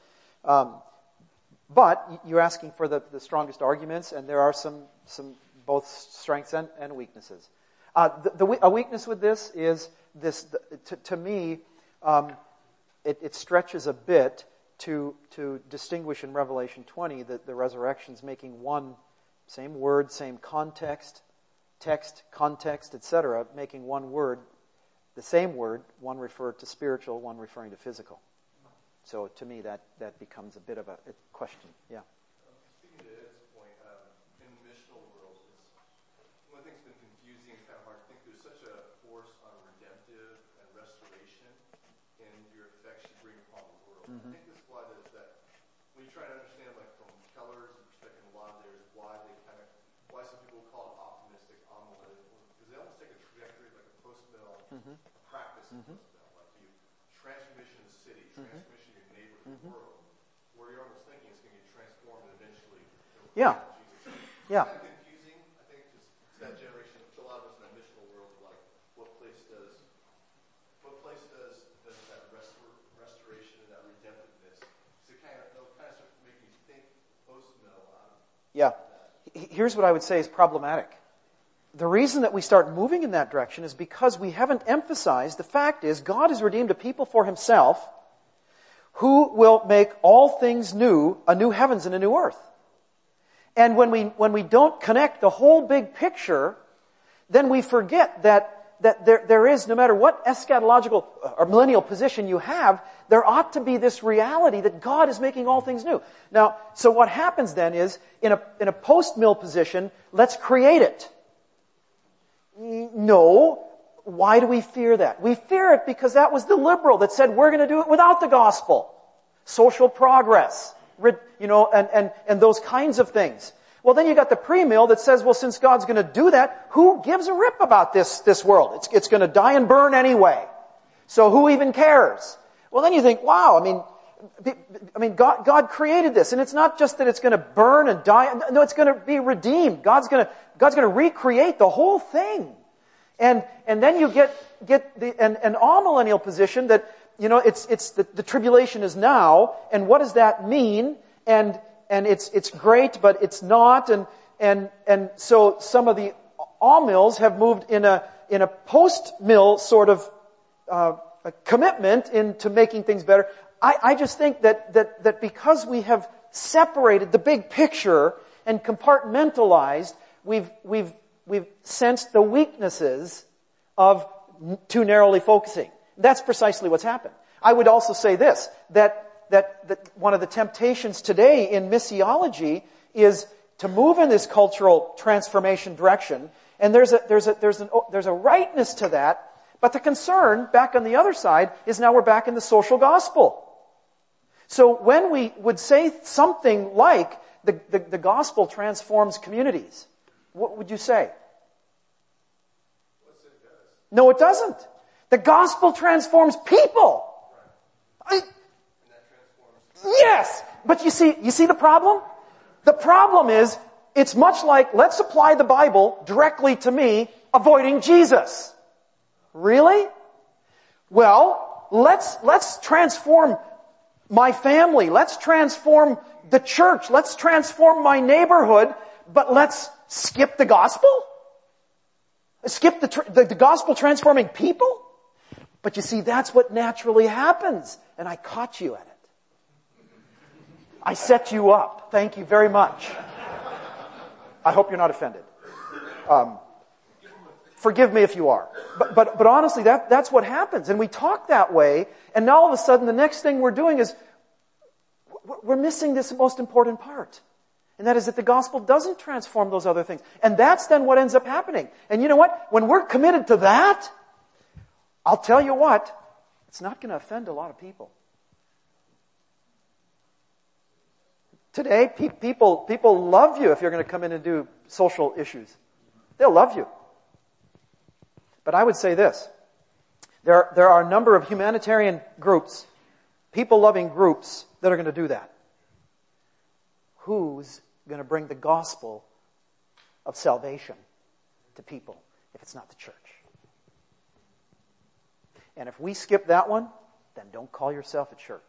But you're asking for the strongest arguments, and there are some both strengths and weaknesses. A weakness with this is this. To me, it stretches a bit to distinguish in Revelation 20 that the resurrection's making one same word, same context, text, context, etc., making one word, the same word, one referred to spiritual, one referring to physical. So to me, that becomes a bit of a question. Yeah. Speaking to Ed's point, in the missional world, one thing's been confusing and kind of hard to think. There's such a force on redemptive and restoration in your effects you bring upon the world. Mm-hmm. I think that's why that when you try to understand, like from Keller's perspective, a lot of theirs, why some people call it optimistic, amillennial, because they almost take a trajectory like a post-mill practice in post-mill, like transformation of the city, transformation of your neighborhood world, where you're almost thinking it's going to get transformed and eventually. Yeah. Jesus. Yeah. It's kind of confusing, I think, just to that generation. To a lot of us in that missional world, like what place does that restoration and that redemptiveness? So it kind of starts making you think post-mill. Yeah. Here's what I would say is problematic. The reason that we start moving in that direction is because we haven't emphasized the fact is God has redeemed a people for himself who will make all things new, a new heavens and a new earth. And when we don't connect the whole big picture, then we forget that there is, no matter what eschatological or millennial position you have, there ought to be this reality that God is making all things new. Now, so what happens then is, in a post-mill position, let's create it. No. Why do we fear that? We fear it because that was the liberal that said we're going to do it without the gospel. Social progress, and those kinds of things. Well, then you got the pre-mill that says, well, since God's going to do that, who gives a rip about this world? It's going to die and burn anyway. So who even cares? Well, then you think, wow, I mean, God created this, and it's not just that it's going to burn and die. No, it's going to be redeemed. God's going to recreate the whole thing. And then you get an amillennial position that, it's the tribulation is now, and what does that mean? And it's great, but it's not, and so some of the amills have moved in a post-mill sort of a commitment into making things better. I just think that because we have separated the big picture and compartmentalized, we've sensed the weaknesses of too narrowly focusing. That's precisely what's happened. I would also say this, that one of the temptations today in missiology is to move in this cultural transformation direction, and there's a rightness to that, but the concern back on the other side is now we're back in the social gospel. So when we would say something like the gospel transforms communities, what would you say? No, it doesn't. The gospel transforms people. Yes, but you see the problem? The problem is, it's much like, let's apply the Bible directly to me, avoiding Jesus. Really? Well, let's transform my family. Let's transform the church. Let's transform my neighborhood, but let's skip the gospel? Skip the gospel transforming people? But you see, that's what naturally happens. And I caught you at it. I set you up. Thank you very much. I hope you're not offended. Forgive me if you are. But honestly, that's what happens. And we talk that way, and now all of a sudden the next thing we're doing is we're missing this most important part. And that is that the gospel doesn't transform those other things. And that's then what ends up happening. And you know what? When we're committed to that, I'll tell you what, it's not going to offend a lot of people. Today, people love you if you're going to come in and do social issues. They'll love you. But I would say this. There are a number of humanitarian groups, people-loving groups, that are going to do that. Who's going to bring the gospel of salvation to people if it's not the church? And if we skip that one, then don't call yourself a church.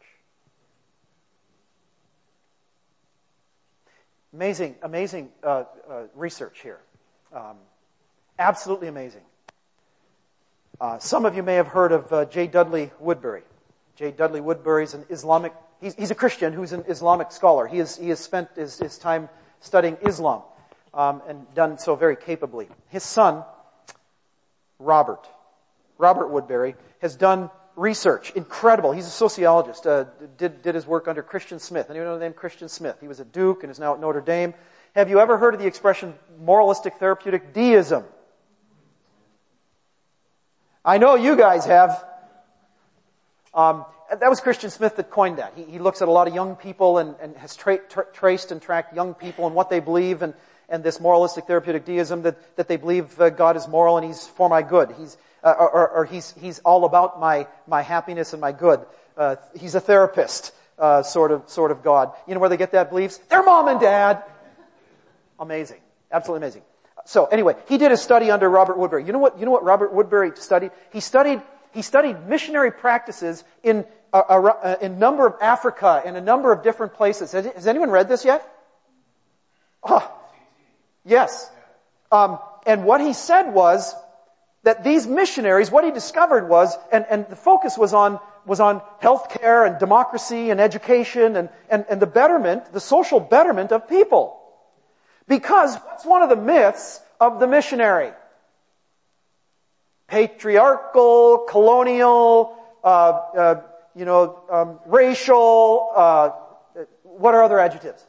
Amazing research here. Absolutely amazing. Some of you may have heard of J. Dudley Woodbury. J. Dudley Woodbury is an Islamic, he's a Christian who's an Islamic scholar. He has spent his time studying Islam, and done so very capably. His son, Robert Woodbury, has done research. Incredible. He's a sociologist. Did his work under Christian Smith. Anyone know the name Christian Smith? He was at Duke and is now at Notre Dame. Have you ever heard of the expression moralistic therapeutic deism? I know you guys have. That was Christian Smith that coined that. He looks at a lot of young people and has traced and tracked young people and what they believe, and this moralistic therapeutic deism that they believe God is moral and He's for my good. He's all about my happiness and my good. He's a therapist, sort of God. You know where they get that beliefs? Their mom and dad. Amazing. Absolutely amazing. So anyway, he did a study under Robert Woodbury. You know what Robert Woodbury studied? He studied missionary practices in a number of Africa and a number of different places. Has anyone read this yet? Oh, yes. And what he said was that these missionaries, what he discovered was, and the focus was on healthcare and democracy and education and the betterment, the social betterment of people. Because what's one of the myths of the missionary? Patriarchal, colonial, racial, what are other adjectives?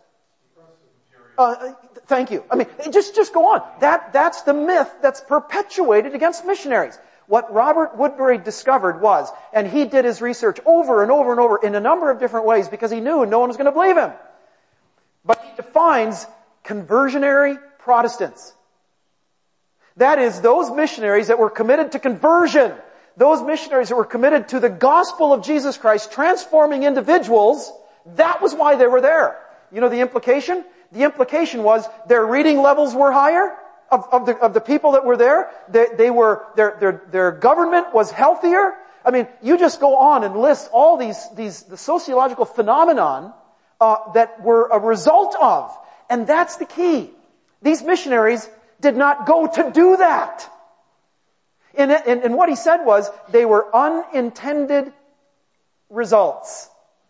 Thank you. I mean, just go on. That's the myth that's perpetuated against missionaries. What Robert Woodbury discovered was, and he did his research over and over and over in a number of different ways because he knew no one was going to believe him. But he defines conversionary Protestants. That is, those missionaries that were committed to conversion, those missionaries that were committed to the gospel of Jesus Christ, transforming individuals, that was why they were there. You know the implication? The implication was their reading levels were higher of the people that were there. Their government was healthier. I mean, you just go on and list all the sociological phenomenon that were a result of. And that's the key. These missionaries did not go to do that. And what he said was they were unintended results.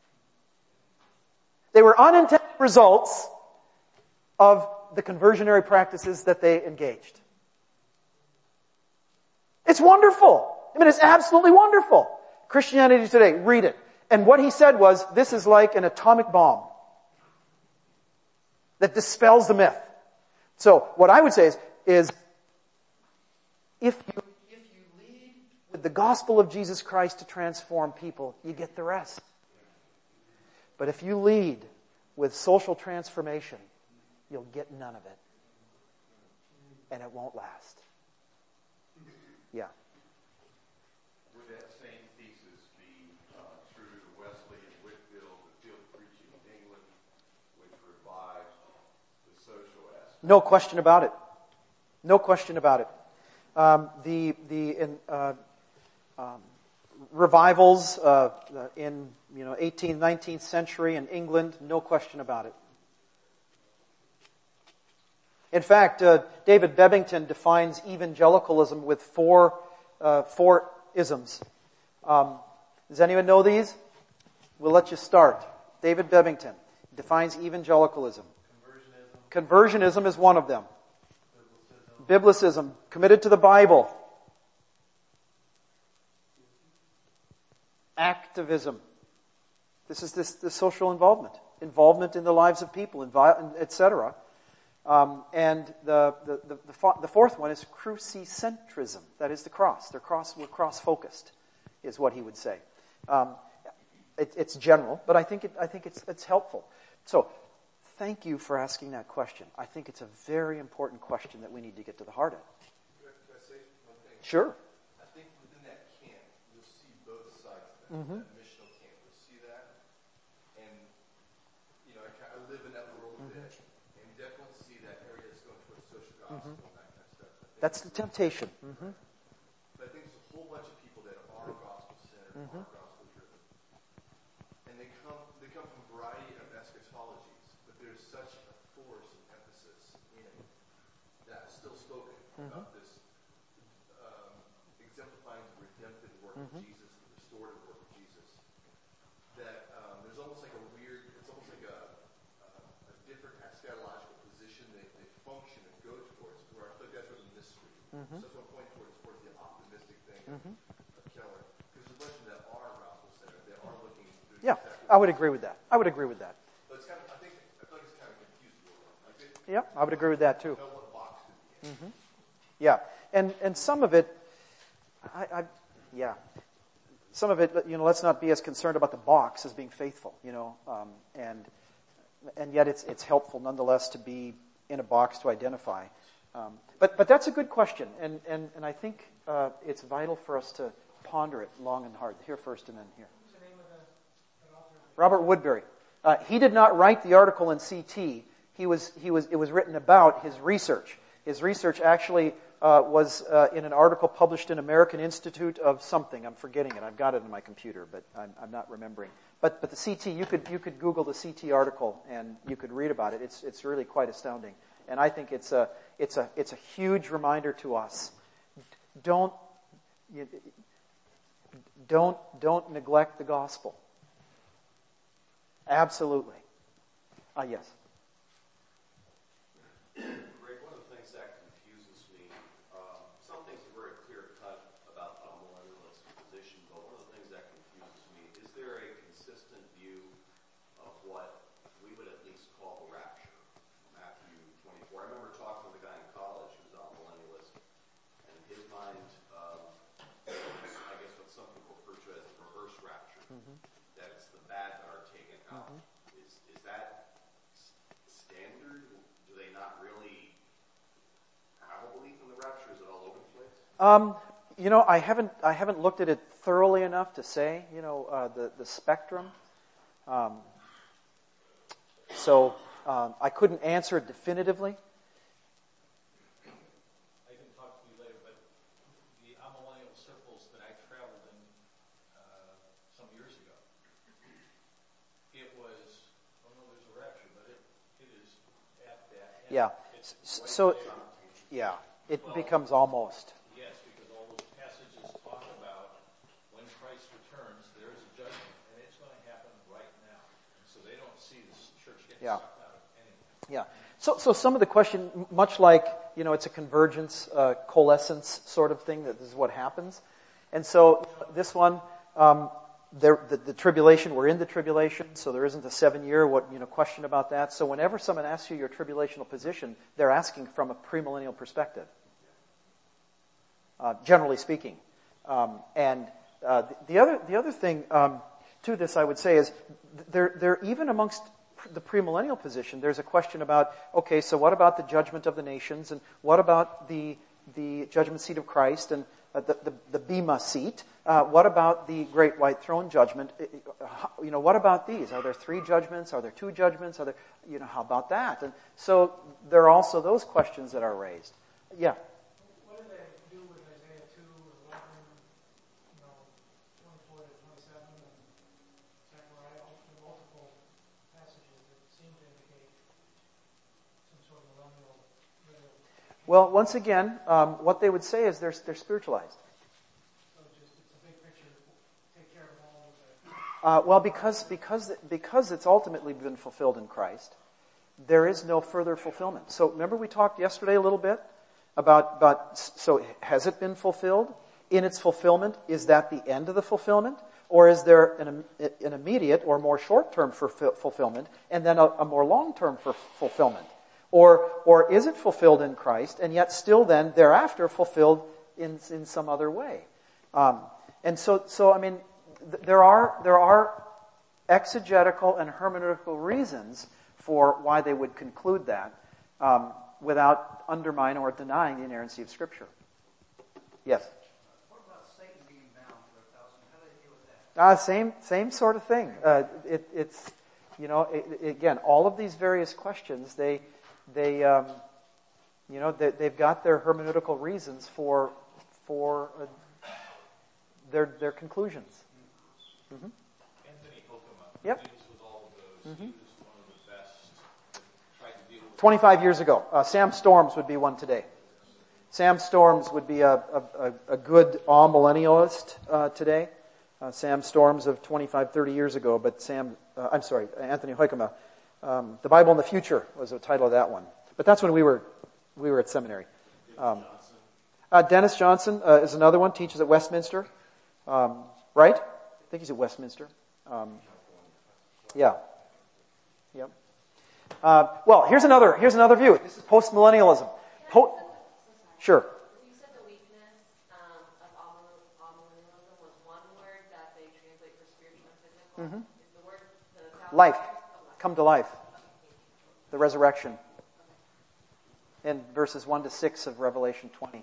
They were unintended results of the conversionary practices that they engaged. It's wonderful. I mean, it's absolutely wonderful. Christianity Today, read it. And what he said was, this is like an atomic bomb that dispels the myth. So, what I would say is if you lead with the gospel of Jesus Christ to transform people, you get the rest. But if you lead with social transformation, you'll get none of it. And it won't last. Yeah. Would that same thesis be true to Wesley and Whitefield, the field preaching in England, which revived No question about it. No question about it. Revivals in 18th, 19th century in England, no question about it. In fact, David Bebbington defines evangelicalism with four isms. Does anyone know these? We'll let you start. David Bebbington defines evangelicalism. Conversionism is one of them. Biblicism, committed to the Bible. Activism. This is the social involvement in the lives of people, etc. And the fourth one is crucicentrism. That is the cross. We're cross-focused, is what he would say. It's general, but I think it's helpful. So, thank you for asking that question. I think it's a very important question that we need to get to the heart of. Can I say one thing? Sure. I think within that camp, you'll see both sides of that. That missional camp, you'll see that. And, I live in that world a bit, and definitely see that area that's going towards social gospel and that kind of stuff. That's the temptation. But I think there's a whole bunch of people that are gospel-centered, are gospel-driven. And they come from a variety of eschatologies, but there's such a force and emphasis in that still spoken about this exemplifying the redemptive work of Jesus, the restorative work of Jesus, that there's almost like it's almost like a different eschatological position they function and go towards, where I think that's where the mystery. So that's what I'm pointing towards the optimistic thing of Keller. Because there's a bunch that are gospel-centered, they are looking to do Yeah, exactly I would agree with that. But it's kind of, I feel like it's kind of confused a little. Yeah, I would agree with that too. Know what box to be in. Yeah, and some of it, some of it, let's not be as concerned about the box as being faithful, and yet it's helpful nonetheless to be in a box to identify. But that's a good question, and I think it's vital for us to ponder it long and hard. Here first, and then here. What's the name of the author? Robert Woodbury. He did not write the article in CT. It was written about his research. His research actually was in an article published in American Institute of something. I'm forgetting it. I've got it in my computer, but I'm not remembering. But the CT, you could Google the CT article and you could read about it. It's really quite astounding, and I think it's a huge reminder to us. Don't neglect the gospel. Absolutely. Yes. Greg, one of the things that confuses me, some things are very clear-cut about the millennialist position, but one of the things that confuses me, is there a consistent view of what we would at least call the rapture? Matthew 24. I remember talking with a guy in college who's a millennialist, and in his mind, I guess what some people refer to as the reverse rapture, that it's the bad that are taken out. Is that standard? Do they not really have a belief in the rapture? Is it all over the place? I haven't looked at it thoroughly enough to say, the spectrum. So I couldn't answer it definitively. I can talk to you later, but the amillennial circles that I traveled in some years ago, it was, there's a rapture, but it is at that end. Yeah. It becomes almost. Yes, because all those passages talk about when Christ returns, there is a judgment, and it's going to happen right now. And so they don't see the church getting sucked out of anything. Yeah. So some of the question, much like, it's a convergence, coalescence sort of thing, that this is what happens. And so this one, the tribulation, we're in the tribulation, so there isn't a 7-year question about that. So whenever someone asks you your tribulational position, they're asking from a premillennial perspective, generally speaking. And the other thing to this, I would say, is there even amongst the premillennial position, there's a question about, so what about the judgment of the nations, and what about the judgment seat of Christ, and the Bema seat? What about the great white throne judgment? What about these? Are there 3 judgments? Are there 2 judgments? Are there, how about that? And so there are also those questions that are raised. Yeah. What do they do with Isaiah 2, 11, 24 to 27, and Zechariah, multiple passages that seem to indicate some sort of millennial rhythm? Well, once again, what they would say is they're spiritualized. So it's a big picture, take care of all of it. Well, because it's ultimately been fulfilled in Christ, there is no further fulfillment. So remember we talked yesterday a little bit about so has it been fulfilled? In its fulfillment, is that the end of the fulfillment? Or is there an immediate or more short-term fulfillment and then a more long-term fulfillment? Or is it fulfilled in Christ and yet still then thereafter fulfilled in some other way? And so I mean, there are exegetical and hermeneutical reasons for why they would conclude that without undermining or denying the inerrancy of Scripture. Yes? What about Satan being bound for 1,000? How do they deal with that? Same sort of thing. It's again, all of these various questions, they've got their hermeneutical reasons for their conclusions. Mm-hmm. Anthony Hoekema. Yep. Deals with all of those. Mm-hmm. He was one of the best that tried to deal with 25 years ago. Sam Storms would be one today. Sam Storms would be a good all-millennialist today. Sam Storms of 25, 30 years ago, but Anthony Hoekema. The Bible in the Future was the title of that one. But that's when we were at seminary. Dennis Johnson is another one, teaches at Westminster. Right? I think he's at Westminster. Yeah. Yep. Well, here's another view. This is postmillennialism. Sure. You said the weakness of amillennialism was one word that they translate for spiritual and physical. Mm-hmm. Is the word Life. Come to life. The resurrection. In verses 1 to 6 of Revelation 20.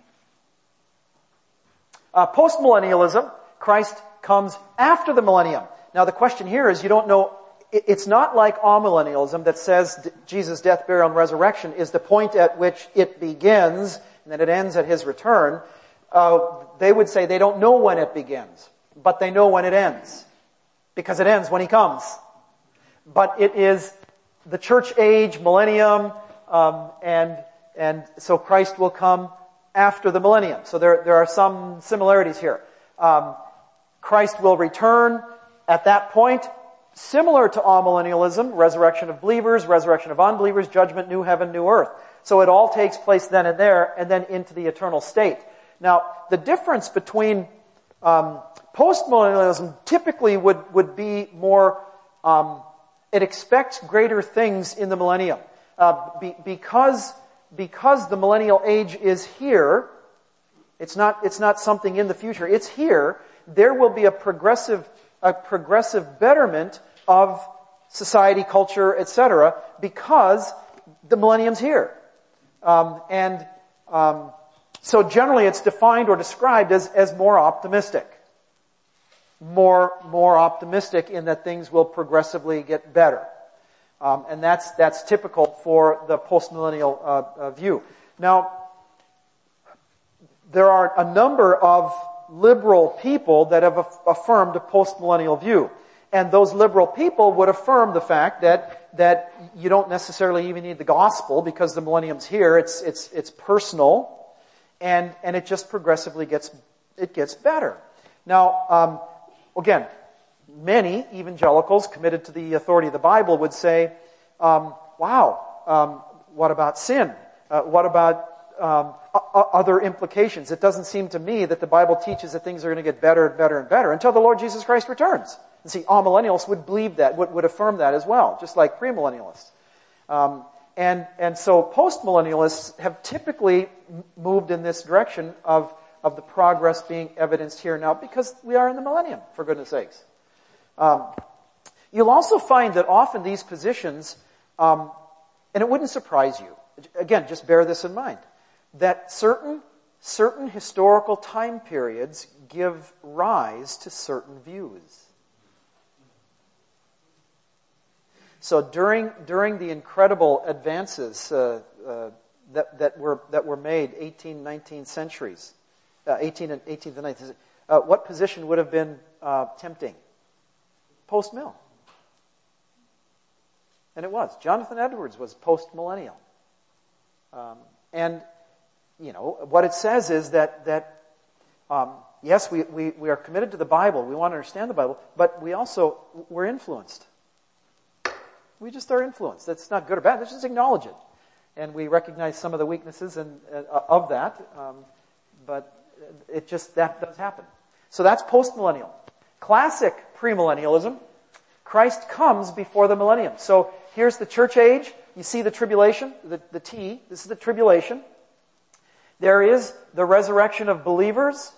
Postmillennialism, Christ comes after the millennium. Now the question here is, you don't know, it's not like amillennialism that says Jesus' death, burial, and resurrection is the point at which it begins and that it ends at His return. They would say they don't know when it begins, but they know when it ends. Because it ends when He comes. But it is the church age, millennium, and so Christ will come after the millennium. So there are some similarities here. Christ will return at that point, similar to amillennialism, resurrection of believers, resurrection of unbelievers, judgment, new heaven, new earth. So it all takes place then and there, and then into the eternal state. Now, the difference between postmillennialism typically would be more, it expects greater things in the millennium. Because the millennial age is here, it's not something in the future, it's here, there will be a progressive betterment of society, culture, etc., because the millennium's here. So generally it's defined or described as more optimistic. More optimistic in that things will progressively get better. And that's typical for the postmillennial view. Now, there are a number of liberal people that have affirmed a postmillennial view. And those liberal people would affirm the fact that you don't necessarily even need the gospel because the millennium's here. It's personal, and it just progressively gets better. Now, again, many evangelicals committed to the authority of the Bible would say, what about sin? What about other implications? It doesn't seem to me that the Bible teaches that things are going to get better and better and better until the Lord Jesus Christ returns. And see, amillennialists would believe that, would affirm that as well, just like premillennialists. And so postmillennialists have typically moved in this direction of the progress being evidenced here now because we are in the millennium, for goodness sakes. You'll also find that often these positions, and it wouldn't surprise you, again, just bear this in mind, that certain certain historical time periods give rise to certain views. So during the incredible advances that were made 18th, 19th centuries, 18th and 19th, what position would have been tempting? Post-mill. And it was. Jonathan Edwards was post-millennial. And, what it says is that yes, we are committed to the Bible. We want to understand the Bible. But we're influenced. We just are influenced. That's not good or bad. Let's just acknowledge it. And we recognize some of the weaknesses of that. But that does happen. So that's post-millennial. Classic premillennialism. Christ comes before the millennium. So here's the church age. You see the tribulation, the T. This is the tribulation. There is the resurrection of believers.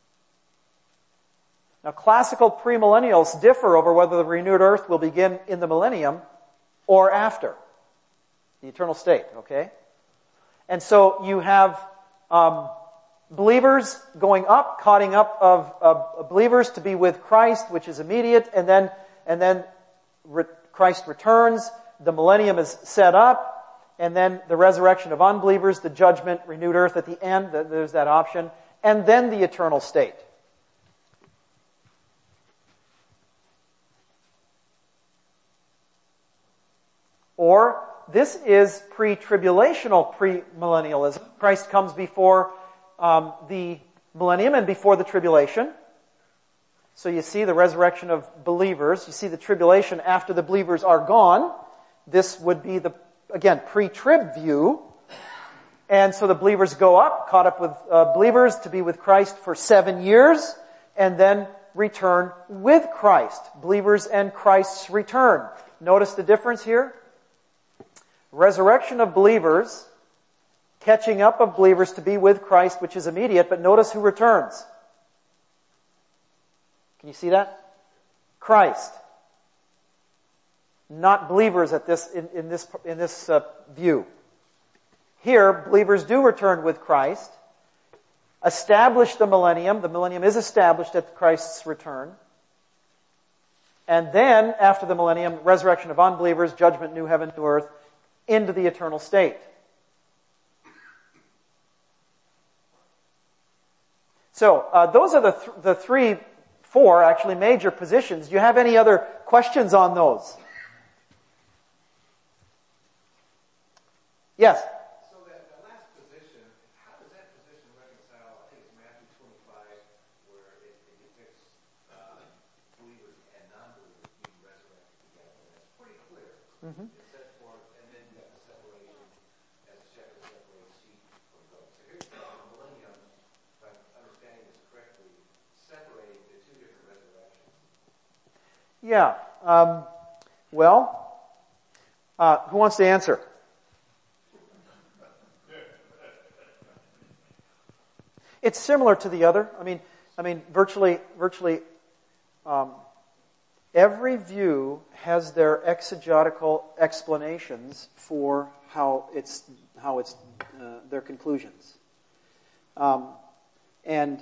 Now, classical premillennials differ over whether the renewed earth will begin in the millennium or after the eternal state, okay? And so you have believers going up, caught up of believers to be with Christ, which is immediate, and then Christ returns, the millennium is set up, and then the resurrection of unbelievers, the judgment, renewed earth at the end, there's that option, and then the eternal state. Or, this is pre-tribulational premillennialism. Christ comes before the millennium and before the tribulation. So you see the resurrection of believers. You see the tribulation after the believers are gone. This would be again, pre-trib view. And so the believers go up, caught up with believers to be with Christ for 7 years, and then return with Christ. Believers and Christ's return. Notice the difference here? Resurrection of believers, catching up of believers to be with Christ, which is immediate, but notice who returns. Can you see that? Christ. Not believers in this view. Here, believers do return with Christ, establish the millennium. The millennium is established at Christ's return. And then, after the millennium, resurrection of unbelievers, judgment, new heaven, new earth, into the eternal state. So, those are the four actually major positions. Do you have any other questions on those? Yes? So that last position, how does that position reconcile? I think it's Matthew 25, where it depicts believers and non-believers being resurrected together. That's pretty clear. Mm-hmm. It sets forth, and then you have the separation as a shepherd separates sheep from goats. So here's the millennium, if I'm understanding this correctly, separating the two different resurrections. Yeah. Who wants to answer? It's similar to the other. I mean, virtually, every view has their exegetical explanations for how it's their conclusions. And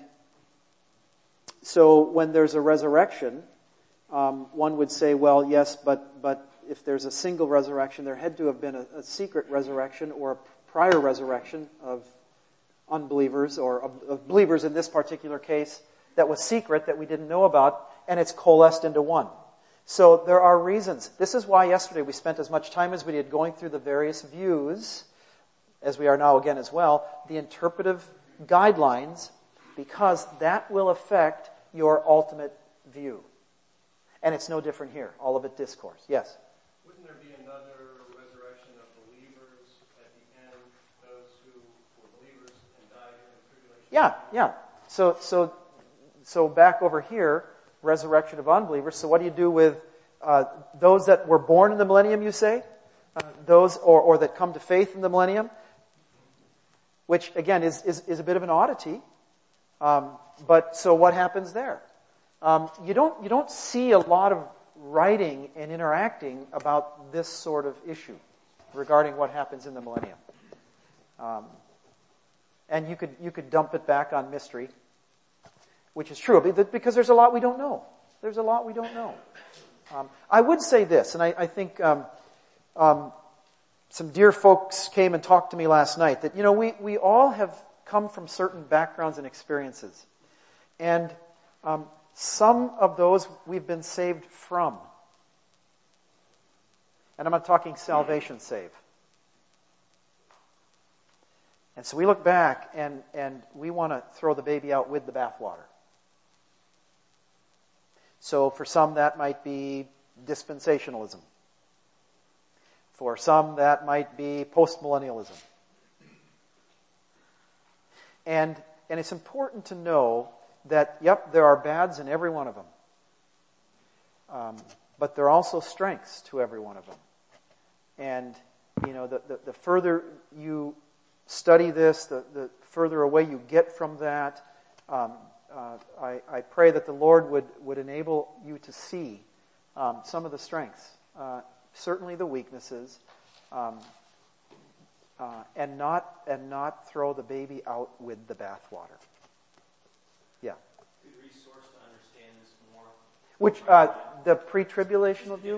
so when there's a resurrection, one would say, well, yes, but if there's a single resurrection, there had to have been a secret resurrection or a prior resurrection of unbelievers or of believers in this particular case that was secret that we didn't know about, and it's coalesced into one. So there are reasons. This is why yesterday we spent as much time as we did going through the various views, as we are now again as well, the interpretive guidelines, because that will affect your ultimate view. And it's no different here. All of it discourse. Yes? Wouldn't there be another resurrection of believers at the end, those who were believers and died in the tribulation? Yeah. So back over here, resurrection of unbelievers. So what do you do with those that were born in the millennium, you say? Those or that come to faith in the millennium? Which, again, is a bit of an oddity. But so what happens there? You don't see a lot of writing and interacting about this sort of issue regarding what happens in the millennium. And you could dump it back on mystery, which is true, because there's a lot we don't know. There's a lot we don't know. I would say this, and I think some dear folks came and talked to me last night, that, we all have come from certain backgrounds and experiences. And some of those we've been saved from. And I'm not talking salvation save. And so we look back and we want to throw the baby out with the bathwater. So for some that might be dispensationalism. For some that might be postmillennialism. And it's important to know that, yep, there are bads in every one of them. But there are also strengths to every one of them. And, the further you study this, the further away you get from that, I pray that the Lord would enable you to see some of the strengths, certainly the weaknesses, and not throw the baby out with the bathwater. Yeah. Good resource to understand this more. Which the pre-tribulational view?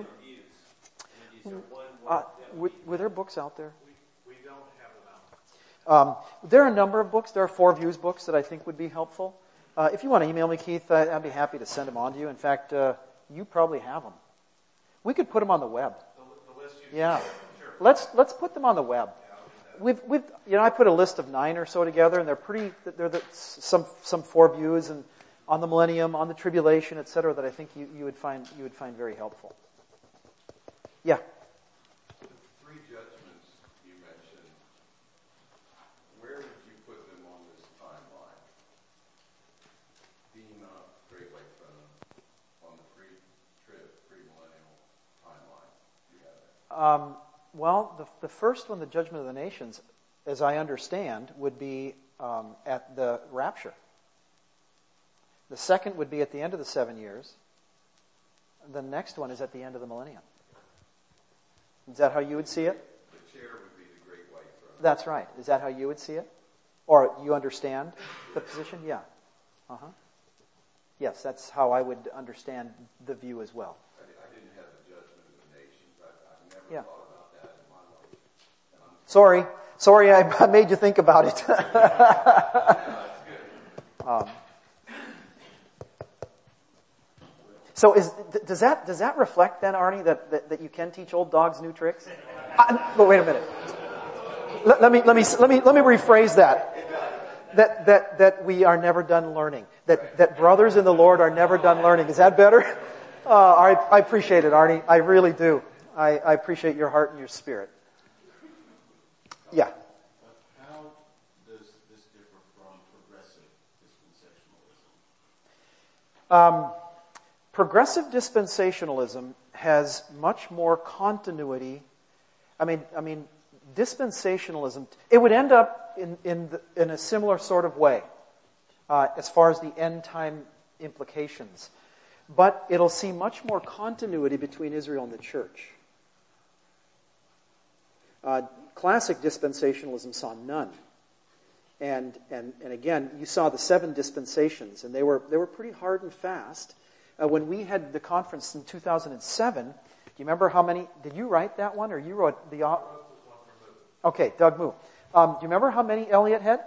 Were there books out there? We don't have them out. There are a number of books. There are 4 Views books that I think would be helpful. If you want to email me, Keith, I'd be happy to send them on to you. In fact, you probably have them. We could put them on the web. The list Yeah. Sure. Let's put them on the web. I put a list of 9 or so together, and they're some 4 views and on the millennium, on the tribulation, etc. that I think you would find very helpful. Yeah. The 3 judgments you mentioned, where would you put them on this timeline? Bema, Great White Throne, on the pre-trib, pre-millennial timeline. You have it. Well, the first one, the judgment of the nations, as I understand, would be at the rapture. The second would be at the end of the 7 years. The next one is at the end of the millennium. Is that how you would see it? The chair would be the Great White Throne. That's right. Is that how you would see it? Or you understand the position? Yeah. Yes, that's how I would understand the view as well. I didn't have the judgment of the nations. I've never thought about that in my life. Sorry, I made you think about it. That's good. So does that reflect then, Arnie, that you can teach old dogs new tricks? But wait a minute. Let me rephrase that. That we are never done learning. That brothers in the Lord are never done learning. Is that better? I appreciate it, Arnie. I really do. I appreciate your heart and your spirit. Yeah. How does this differ from progressive dispensationalism? Progressive dispensationalism has much more continuity. I mean, dispensationalism, it would end up in a similar sort of way as far as the end time implications. But it'll see much more continuity between Israel and the church. Classic dispensationalism saw none. And again, you saw the 7 dispensations, and they were pretty hard and fast. When we had the conference in 2007, do you remember how many? Did you write that one, or you wrote the? Okay, Doug Moo. Do you remember how many Elliot had?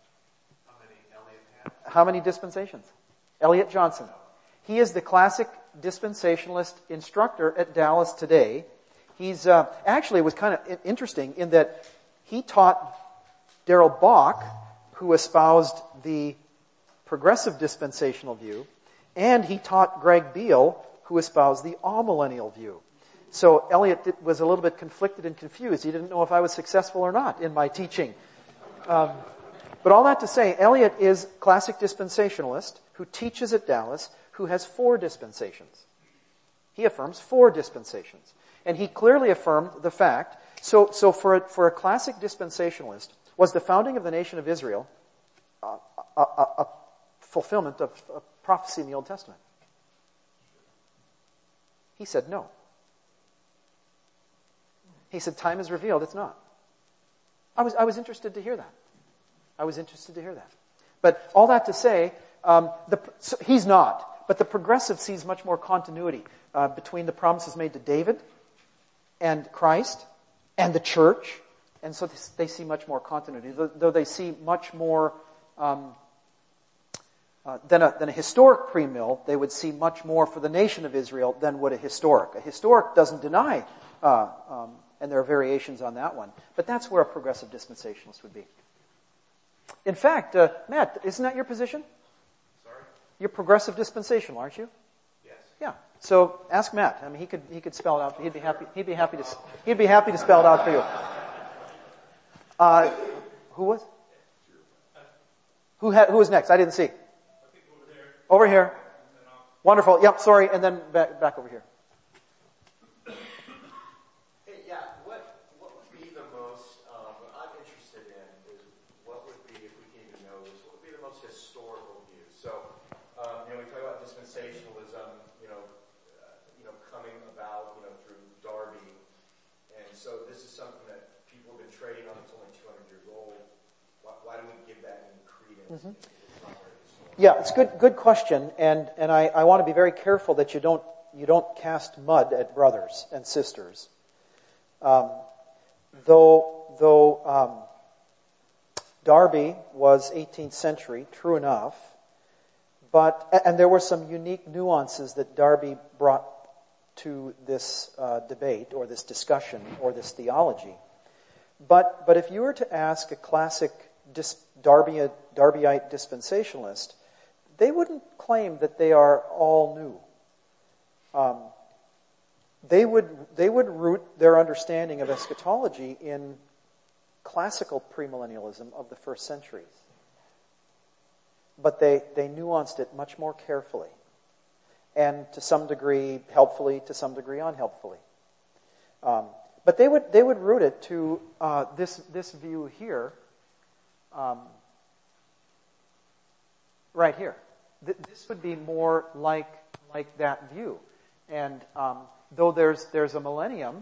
How many dispensations? Elliot Johnson. He is the classic dispensationalist instructor at Dallas today. He's actually, it was kind of interesting in that he taught Darrell Bock, who espoused the progressive dispensational view, and he taught Greg Beale, who espoused the all-millennial view. So Elliot was a little bit conflicted and confused. He didn't know if I was successful or not in my teaching. But all that to say, Elliot is classic dispensationalist who teaches at Dallas, who has 4 dispensations. He affirms 4 dispensations. And he clearly affirmed the fact, so for a classic dispensationalist, was the founding of the nation of Israel a fulfillment of a prophecy in the Old Testament? He said no. He said time is revealed, it's not. I was interested to hear that. I was interested to hear that. But all that to say, so he's not. But the progressive sees much more continuity between the promises made to David and Christ and the church. And so they see much more continuity. Though they see much more than a historic premill, they would see much more for the nation of Israel than would a historic. A historic doesn't deny, and there are variations on that one. But that's where a progressive dispensationalist would be. In fact, Matt, isn't that your position? Sorry? You're progressive dispensational, aren't you? Yes. Yeah. So ask Matt. I mean, he could spell it out. He'd be happy to spell it out for you. Who was? Who was next? I didn't see. Over here. Wonderful. Yep. Sorry. And then back over here. Hey, yeah. What would be the most? What I'm interested in is what would be, if we can even know this, what would be the most historical view? So, we talk about dispensationalism. Coming about, through Darby, and so this is something that people have been trading on. It's only 200 years old. Why do we give that any credence? Mm-hmm. Yeah, it's good question, and I want to be very careful that you don't cast mud at brothers and sisters. Though Darby was 18th century, true enough, and there were some unique nuances that Darby brought to this debate or this discussion or this theology. But if you were to ask a classic Darbyite dispensationalist, they wouldn't claim that they are all new. They would root their understanding of eschatology in classical premillennialism of the first centuries. But they nuanced it much more carefully. And to some degree helpfully, to some degree unhelpfully. But they would root it to this view here, right here. This would be more like that view. And though there's a millennium,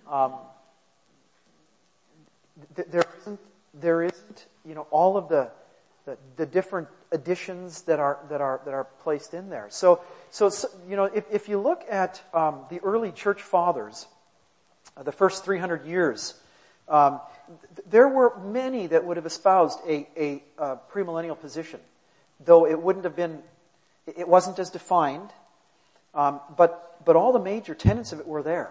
there isn't all of the different additions that are placed in there. So if you look at the early church fathers, the first 300 years, there were many that would have espoused a premillennial position, though it wasn't as defined, but all the major tenets of it were there.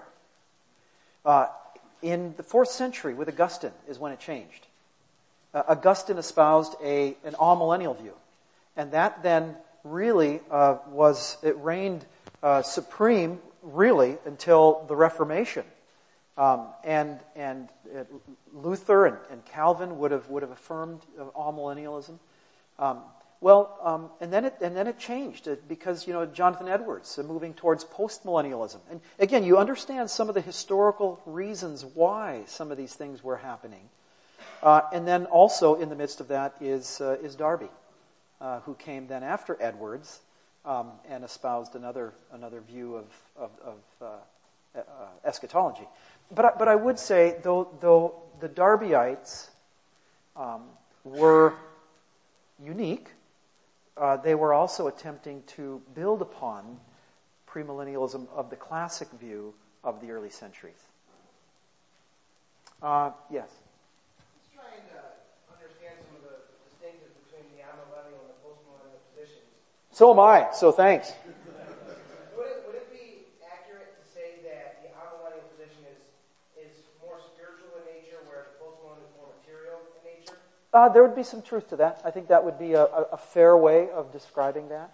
In the 4th century with Augustine is when it changed. Augustine espoused an amillennial view. And that then really reigned supreme really until the Reformation. And Luther and Calvin would have affirmed amillennialism. And then it changed because Jonathan Edwards moving towards postmillennialism. And again, you understand some of the historical reasons why some of these things were happening. And then also in the midst of that is Darby, who came then after Edwards and espoused another view of eschatology. But I would say though the Darbyites were unique, they were also attempting to build upon premillennialism of the classic view of the early centuries. Yes. Trying to understand some of the distinctions between the amillennial and the postmillennial positions. So am I, so thanks. Would it be accurate to say that the amillennial position is more spiritual in nature, whereas the postmillennial is more material in nature? There would be some truth to that. I think that would be a fair way of describing that.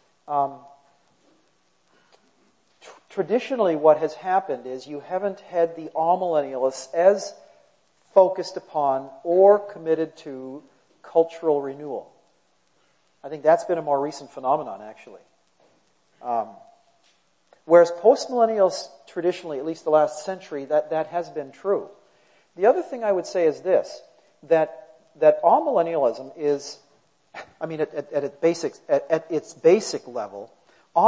Traditionally, what has happened is you haven't had the amillennialists as focused upon or committed to cultural renewal. I think that's been a more recent phenomenon, actually. Whereas postmillennials traditionally, at least the last century, that has been true. The other thing I would say is this, that amillennialism is, at its basic level,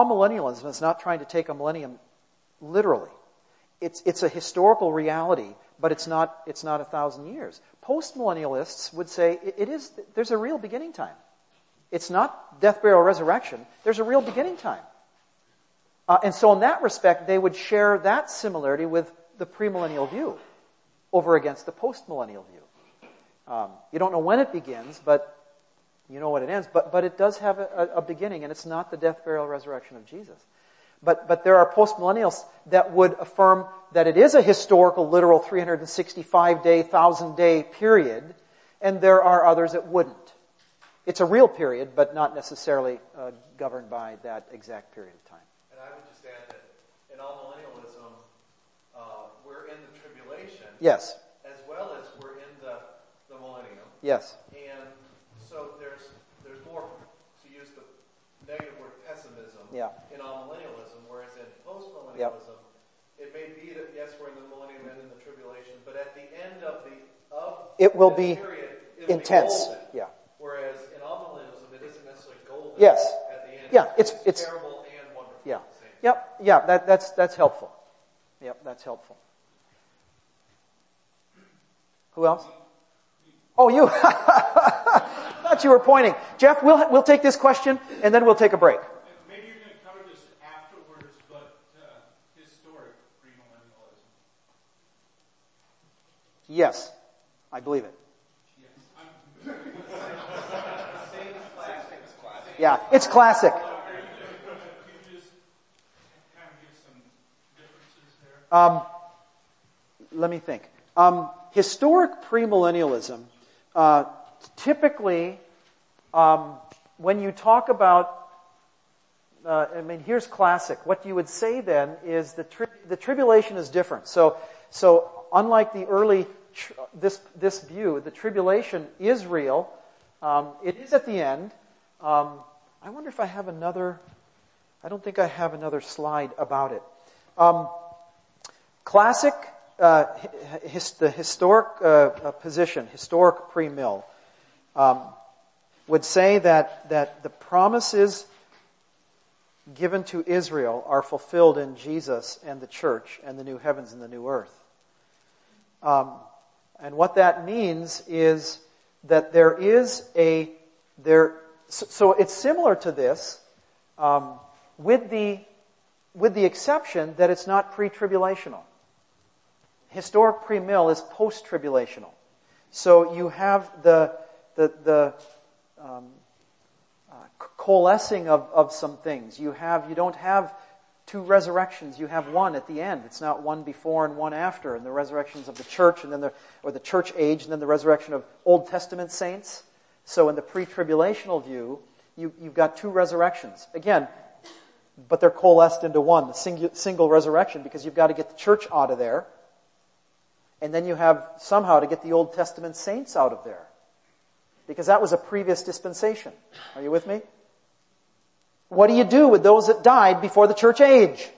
amillennialism is not trying to take a millennium literally. It's a historical reality but it's not 1,000 years. Postmillennialists would say there's a real beginning time. It's not death, burial, resurrection. There's a real beginning time. And so in that respect, they would share that similarity with the premillennial view over against the postmillennial view. You don't know when it begins, but you know when it ends. But it does have a beginning, and it's not the death, burial, resurrection of Jesus. But there are postmillennials that would affirm that it is a historical, literal 365-day, 1,000-day period, and there are others that wouldn't. It's a real period, but not necessarily governed by that exact period of time. And I would just add that in all millennialism, we're in the tribulation. Yes. As well as we're in the millennium. Yes. And so there's more, to use the negative word, pessimism in all millennialism, whereas in postmillennialism, it may be that, yes, we're in the millennium and in the tribulation, but at the end of it will be period, intense. Be golden. Whereas in all millennialism, it isn't necessarily golden yes. at the end. Yeah, it's terrible and wonderful. Yeah. Yep. That's helpful. Yep, that's helpful. Who else? Oh, you. Thought you were pointing. Jeff, we'll take this question and then we'll take a break. Maybe you're going to cover this afterwards, but historic premillennialism. Yes, I believe it. Yeah, it's classic. Could you just kind of give some differences there? Let me think. Historic premillennialism, typically, when you talk about, here's classic. What you would say then is the tribulation is different. So unlike the early this view, the tribulation is real. It is at the end. I wonder if I have another. I don't think I have another slide about it. Classic, the historic position, historic premill, would say that the promises given to Israel are fulfilled in Jesus and the church and the new heavens and the new earth. And what that means is that there is so it's similar to this, with the exception that it's not pre-tribulational. Historic premill is post-tribulational. So you have the coalescing of some things. You don't have two resurrections. You have one at the end. It's not one before and one after. And the resurrections of the church, and then the church age, and then the resurrection of Old Testament saints. So in the pre-tribulational view, you've got two resurrections. Again, but they're coalesced into one, the single resurrection, because you've got to get the church out of there. And then you have somehow to get the Old Testament saints out of there. Because that was a previous dispensation. Are you with me? What do you do with those that died before the church age?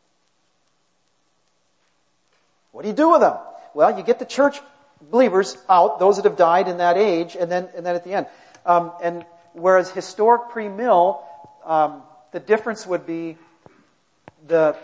What do you do with them? Well, you get the church believers out, those that have died in that age, and then at the end. And whereas historic premill, the difference would be the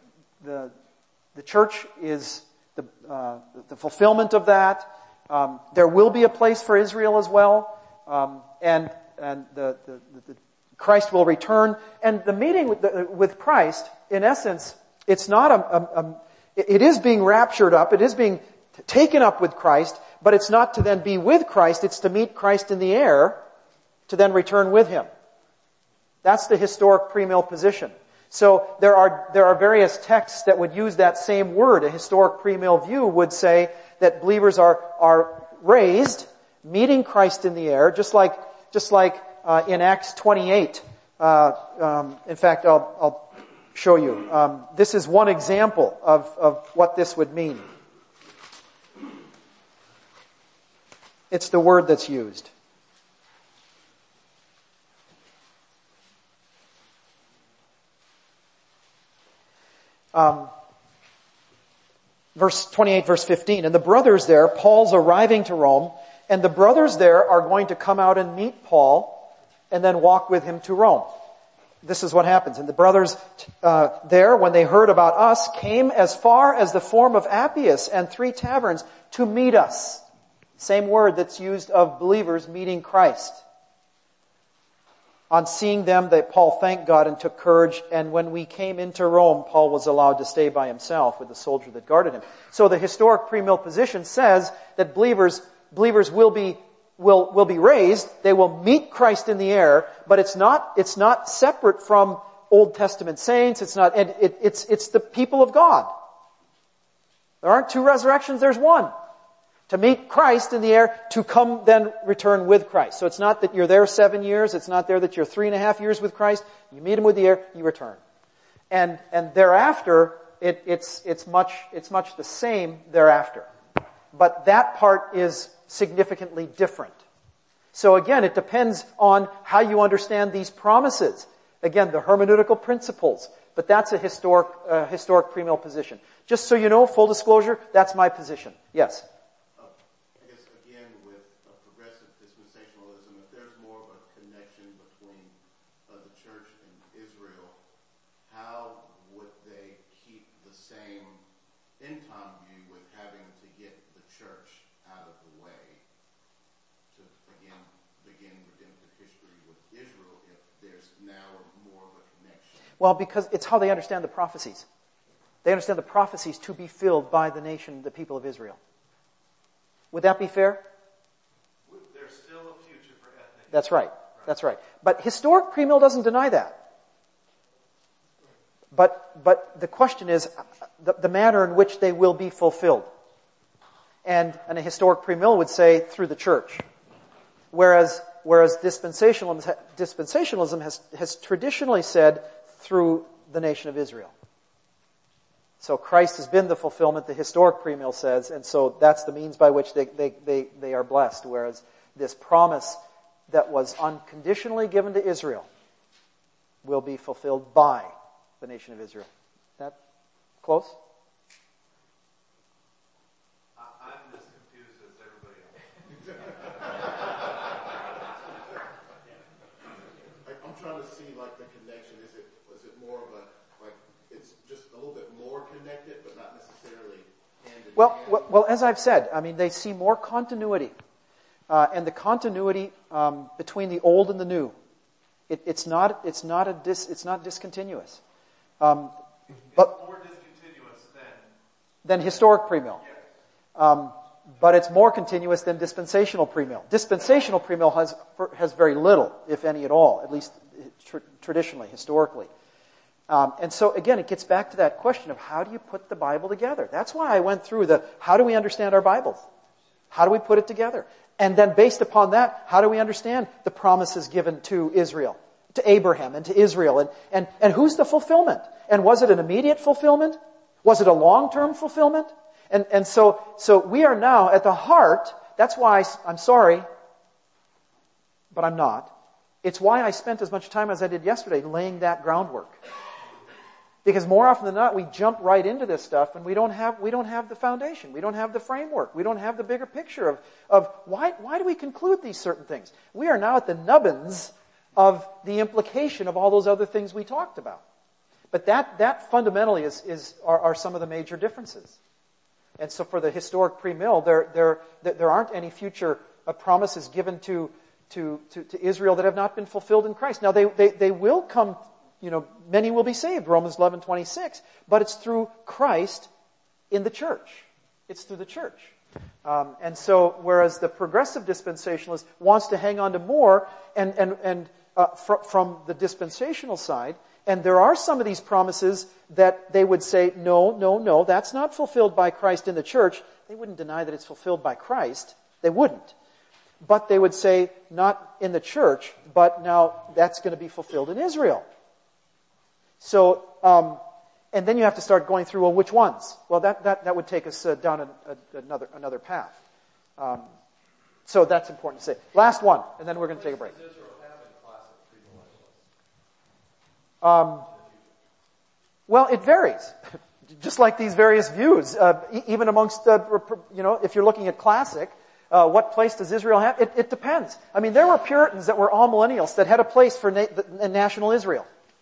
church is the fulfillment of that. There will be a place for Israel as well, and the Christ will return. And the meeting with Christ, in essence, it's not it is being raptured up, it is being taken up with Christ, but it's not to then be with Christ, it's to meet Christ in the air, to then return with Him. That's the historic premill position. So there are various texts that would use that same word. A historic premill view would say that believers are raised, meeting Christ in the air, just like in Acts 28. In fact, I'll show you. This is one example of what this would mean. It's the word that's used. Verse 28, verse 15. And the brothers there, Paul's arriving to Rome, and the brothers there are going to come out and meet Paul and then walk with him to Rome. this is what happens. And the brothers there, when they heard about us, came as far as the Forum of Appius and 3 taverns to meet us. Same word that's used of believers meeting Christ. On seeing them, Paul thanked God and took courage. And when we came into Rome, Paul was allowed to stay by himself with the soldier that guarded him. So the historic premill position says that believers will be raised. They will meet Christ in the air, but it's not separate from Old Testament saints. It's the people of God. There aren't 2 resurrections, there's one. To meet Christ in the air, to come then return with Christ. So it's not that you're there 7 years, it's not there that you're 3.5 years with Christ. You meet him with the air, you return. And thereafter, it's much the same thereafter. But that part is significantly different. So again, it depends on how you understand these promises. Again, the hermeneutical principles. But that's a historic premill position. Just so you know, full disclosure, that's my position. Yes? I guess again with progressive dispensationalism, if there's more of a connection between the church and Israel, how would they keep the same end-time view with having to get the church out of the way to, again, begin redemptive history with Israel if there's now more of a connection? Well, because it's how they understand the prophecies. They understand the prophecies to be filled by the nation, the people of Israel. Would that be fair? There's still a future for ethnic. That's right. That's right. But historic premill doesn't deny that. But the question is the manner in which they will be fulfilled. And a historic premill would say through the church. Whereas dispensationalism has traditionally said through the nation of Israel. So Christ has been the fulfillment, the historic premill says, and so that's the means by which they are blessed. Whereas this promise that was unconditionally given to Israel will be fulfilled by the nation of Israel. That close? I'm as confused as everybody else. I'm trying to see like the connection. Is it more of a it's just a little bit more connected, but not necessarily hand in hand? Well, as I've said, I mean, they see more continuity. And the continuity between the old and the new, it's not discontinuous. But more discontinuous than historic premill. Yes. But it's more continuous than dispensational premill. Dispensational premill has very little, if any at all, at least traditionally, historically. And so again, it gets back to that question of how do you put the Bible together? That's why I went through how do we understand our Bibles? How do we put it together? And then based upon that, how do we understand the promises given to Israel, to Abraham and to Israel? And who's the fulfillment? And was it an immediate fulfillment? Was it a long-term fulfillment? And so we are now at the heart. That's why I'm sorry, but I'm not. It's why I spent as much time as I did yesterday laying that groundwork. Because more often than not, we jump right into this stuff and we don't have the foundation. We don't have the framework. We don't have the bigger picture of why do we conclude these certain things? We are now at the nubbins of the implication of all those other things we talked about. But that fundamentally are some of the major differences. And so for the historic premill, there aren't any future promises given to Israel that have not been fulfilled in Christ. Now they will come. Many will be saved, Romans 11:26, but it's through Christ in the church. It's through the church. And so, whereas the progressive dispensationalist wants to hang on to more from the dispensational side, and there are some of these promises that they would say, no, that's not fulfilled by Christ in the church. They wouldn't deny that it's fulfilled by Christ. They wouldn't. But they would say, not in the church, but now that's going to be fulfilled in Israel. So, and then you have to start going through, well, which ones? Well, that would take us down another path. So that's important to say. Last one, and then we're going to take a break. Does Israel have a classic premillennialists? Well, it varies. Just like these various views, even amongst, if you're looking at classic, what place does Israel have? It depends. I mean, there were Puritans that were all millennials that had a place for national Israel.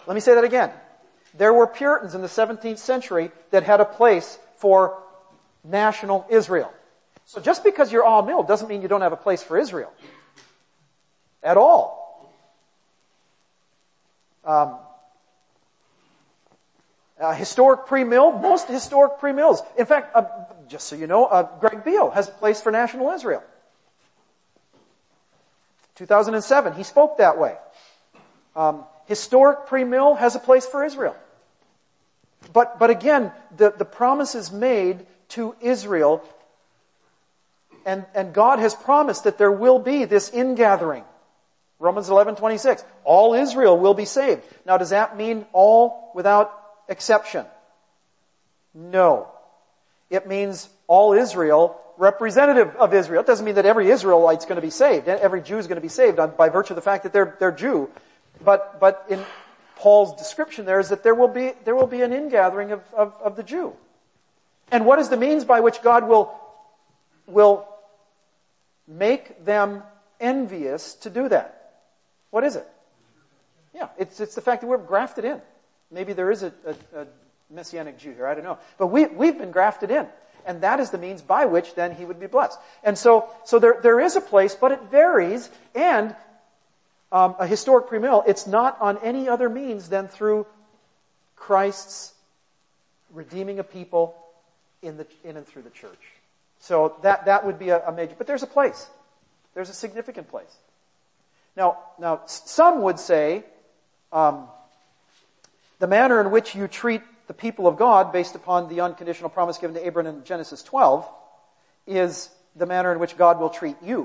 Let me say that again. There were Puritans in the 17th century that had a place for national Israel. So just because you're all-mill doesn't mean you don't have a place for Israel. At all. Historic pre-mill, most historic pre-mills. In fact, just so you know, Greg Beale has a place for national Israel. 2007, he spoke that way. Historic pre-mill has a place for Israel. But again, the promise is made to Israel, and God has promised that there will be this ingathering. Romans 11:26. All Israel will be saved. Now, does that mean all without exception? No. It means all Israel, representative of Israel. It doesn't mean that every Israelite's going to be saved. Every Jew is going to be saved by virtue of the fact that they're Jew. But in Paul's description there is that there will be an ingathering of the Jew. And what is the means by which God will make them envious to do that? What is it? Yeah, it's the fact that we're grafted in. Maybe there is a Messianic Jew here, I don't know. But we've been grafted in. And that is the means by which then he would be blessed. And so there is a place, but it varies. And a historic premill, it's not on any other means than through Christ's redeeming a people in and through the church. So that would be a major, but there's a place. There's a significant place. Now some would say, the manner in which you treat the people of God based upon the unconditional promise given to Abraham in Genesis 12 is the manner in which God will treat you.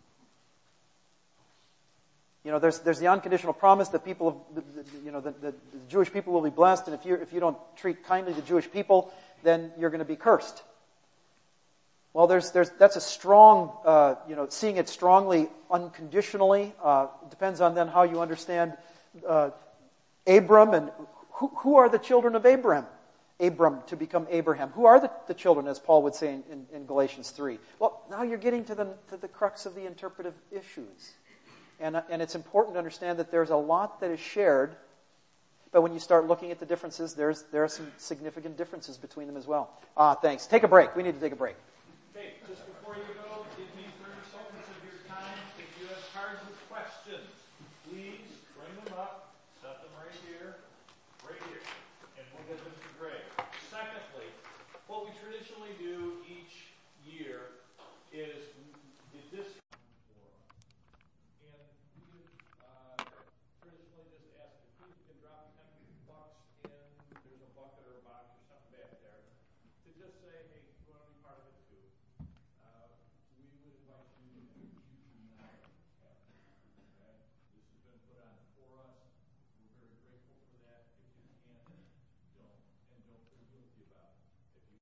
You know, there's the unconditional promise that people of, the Jewish people will be blessed, and if you don't treat kindly the Jewish people, then you're going to be cursed. Well, that's a strong, seeing it strongly unconditionally. Depends on then how you understand Abram and who are the children of Abraham? Abram to become Abraham. Who are the children, as Paul would say in Galatians 3? Well, now you're getting to the crux of the interpretive issues. And it's important to understand that there's a lot that is shared, but when you start looking at the differences, there are some significant differences between them as well. Thanks. Take a break. We need to take a break. Okay, just before you go, give me 30 seconds of your time if you have cards with questions.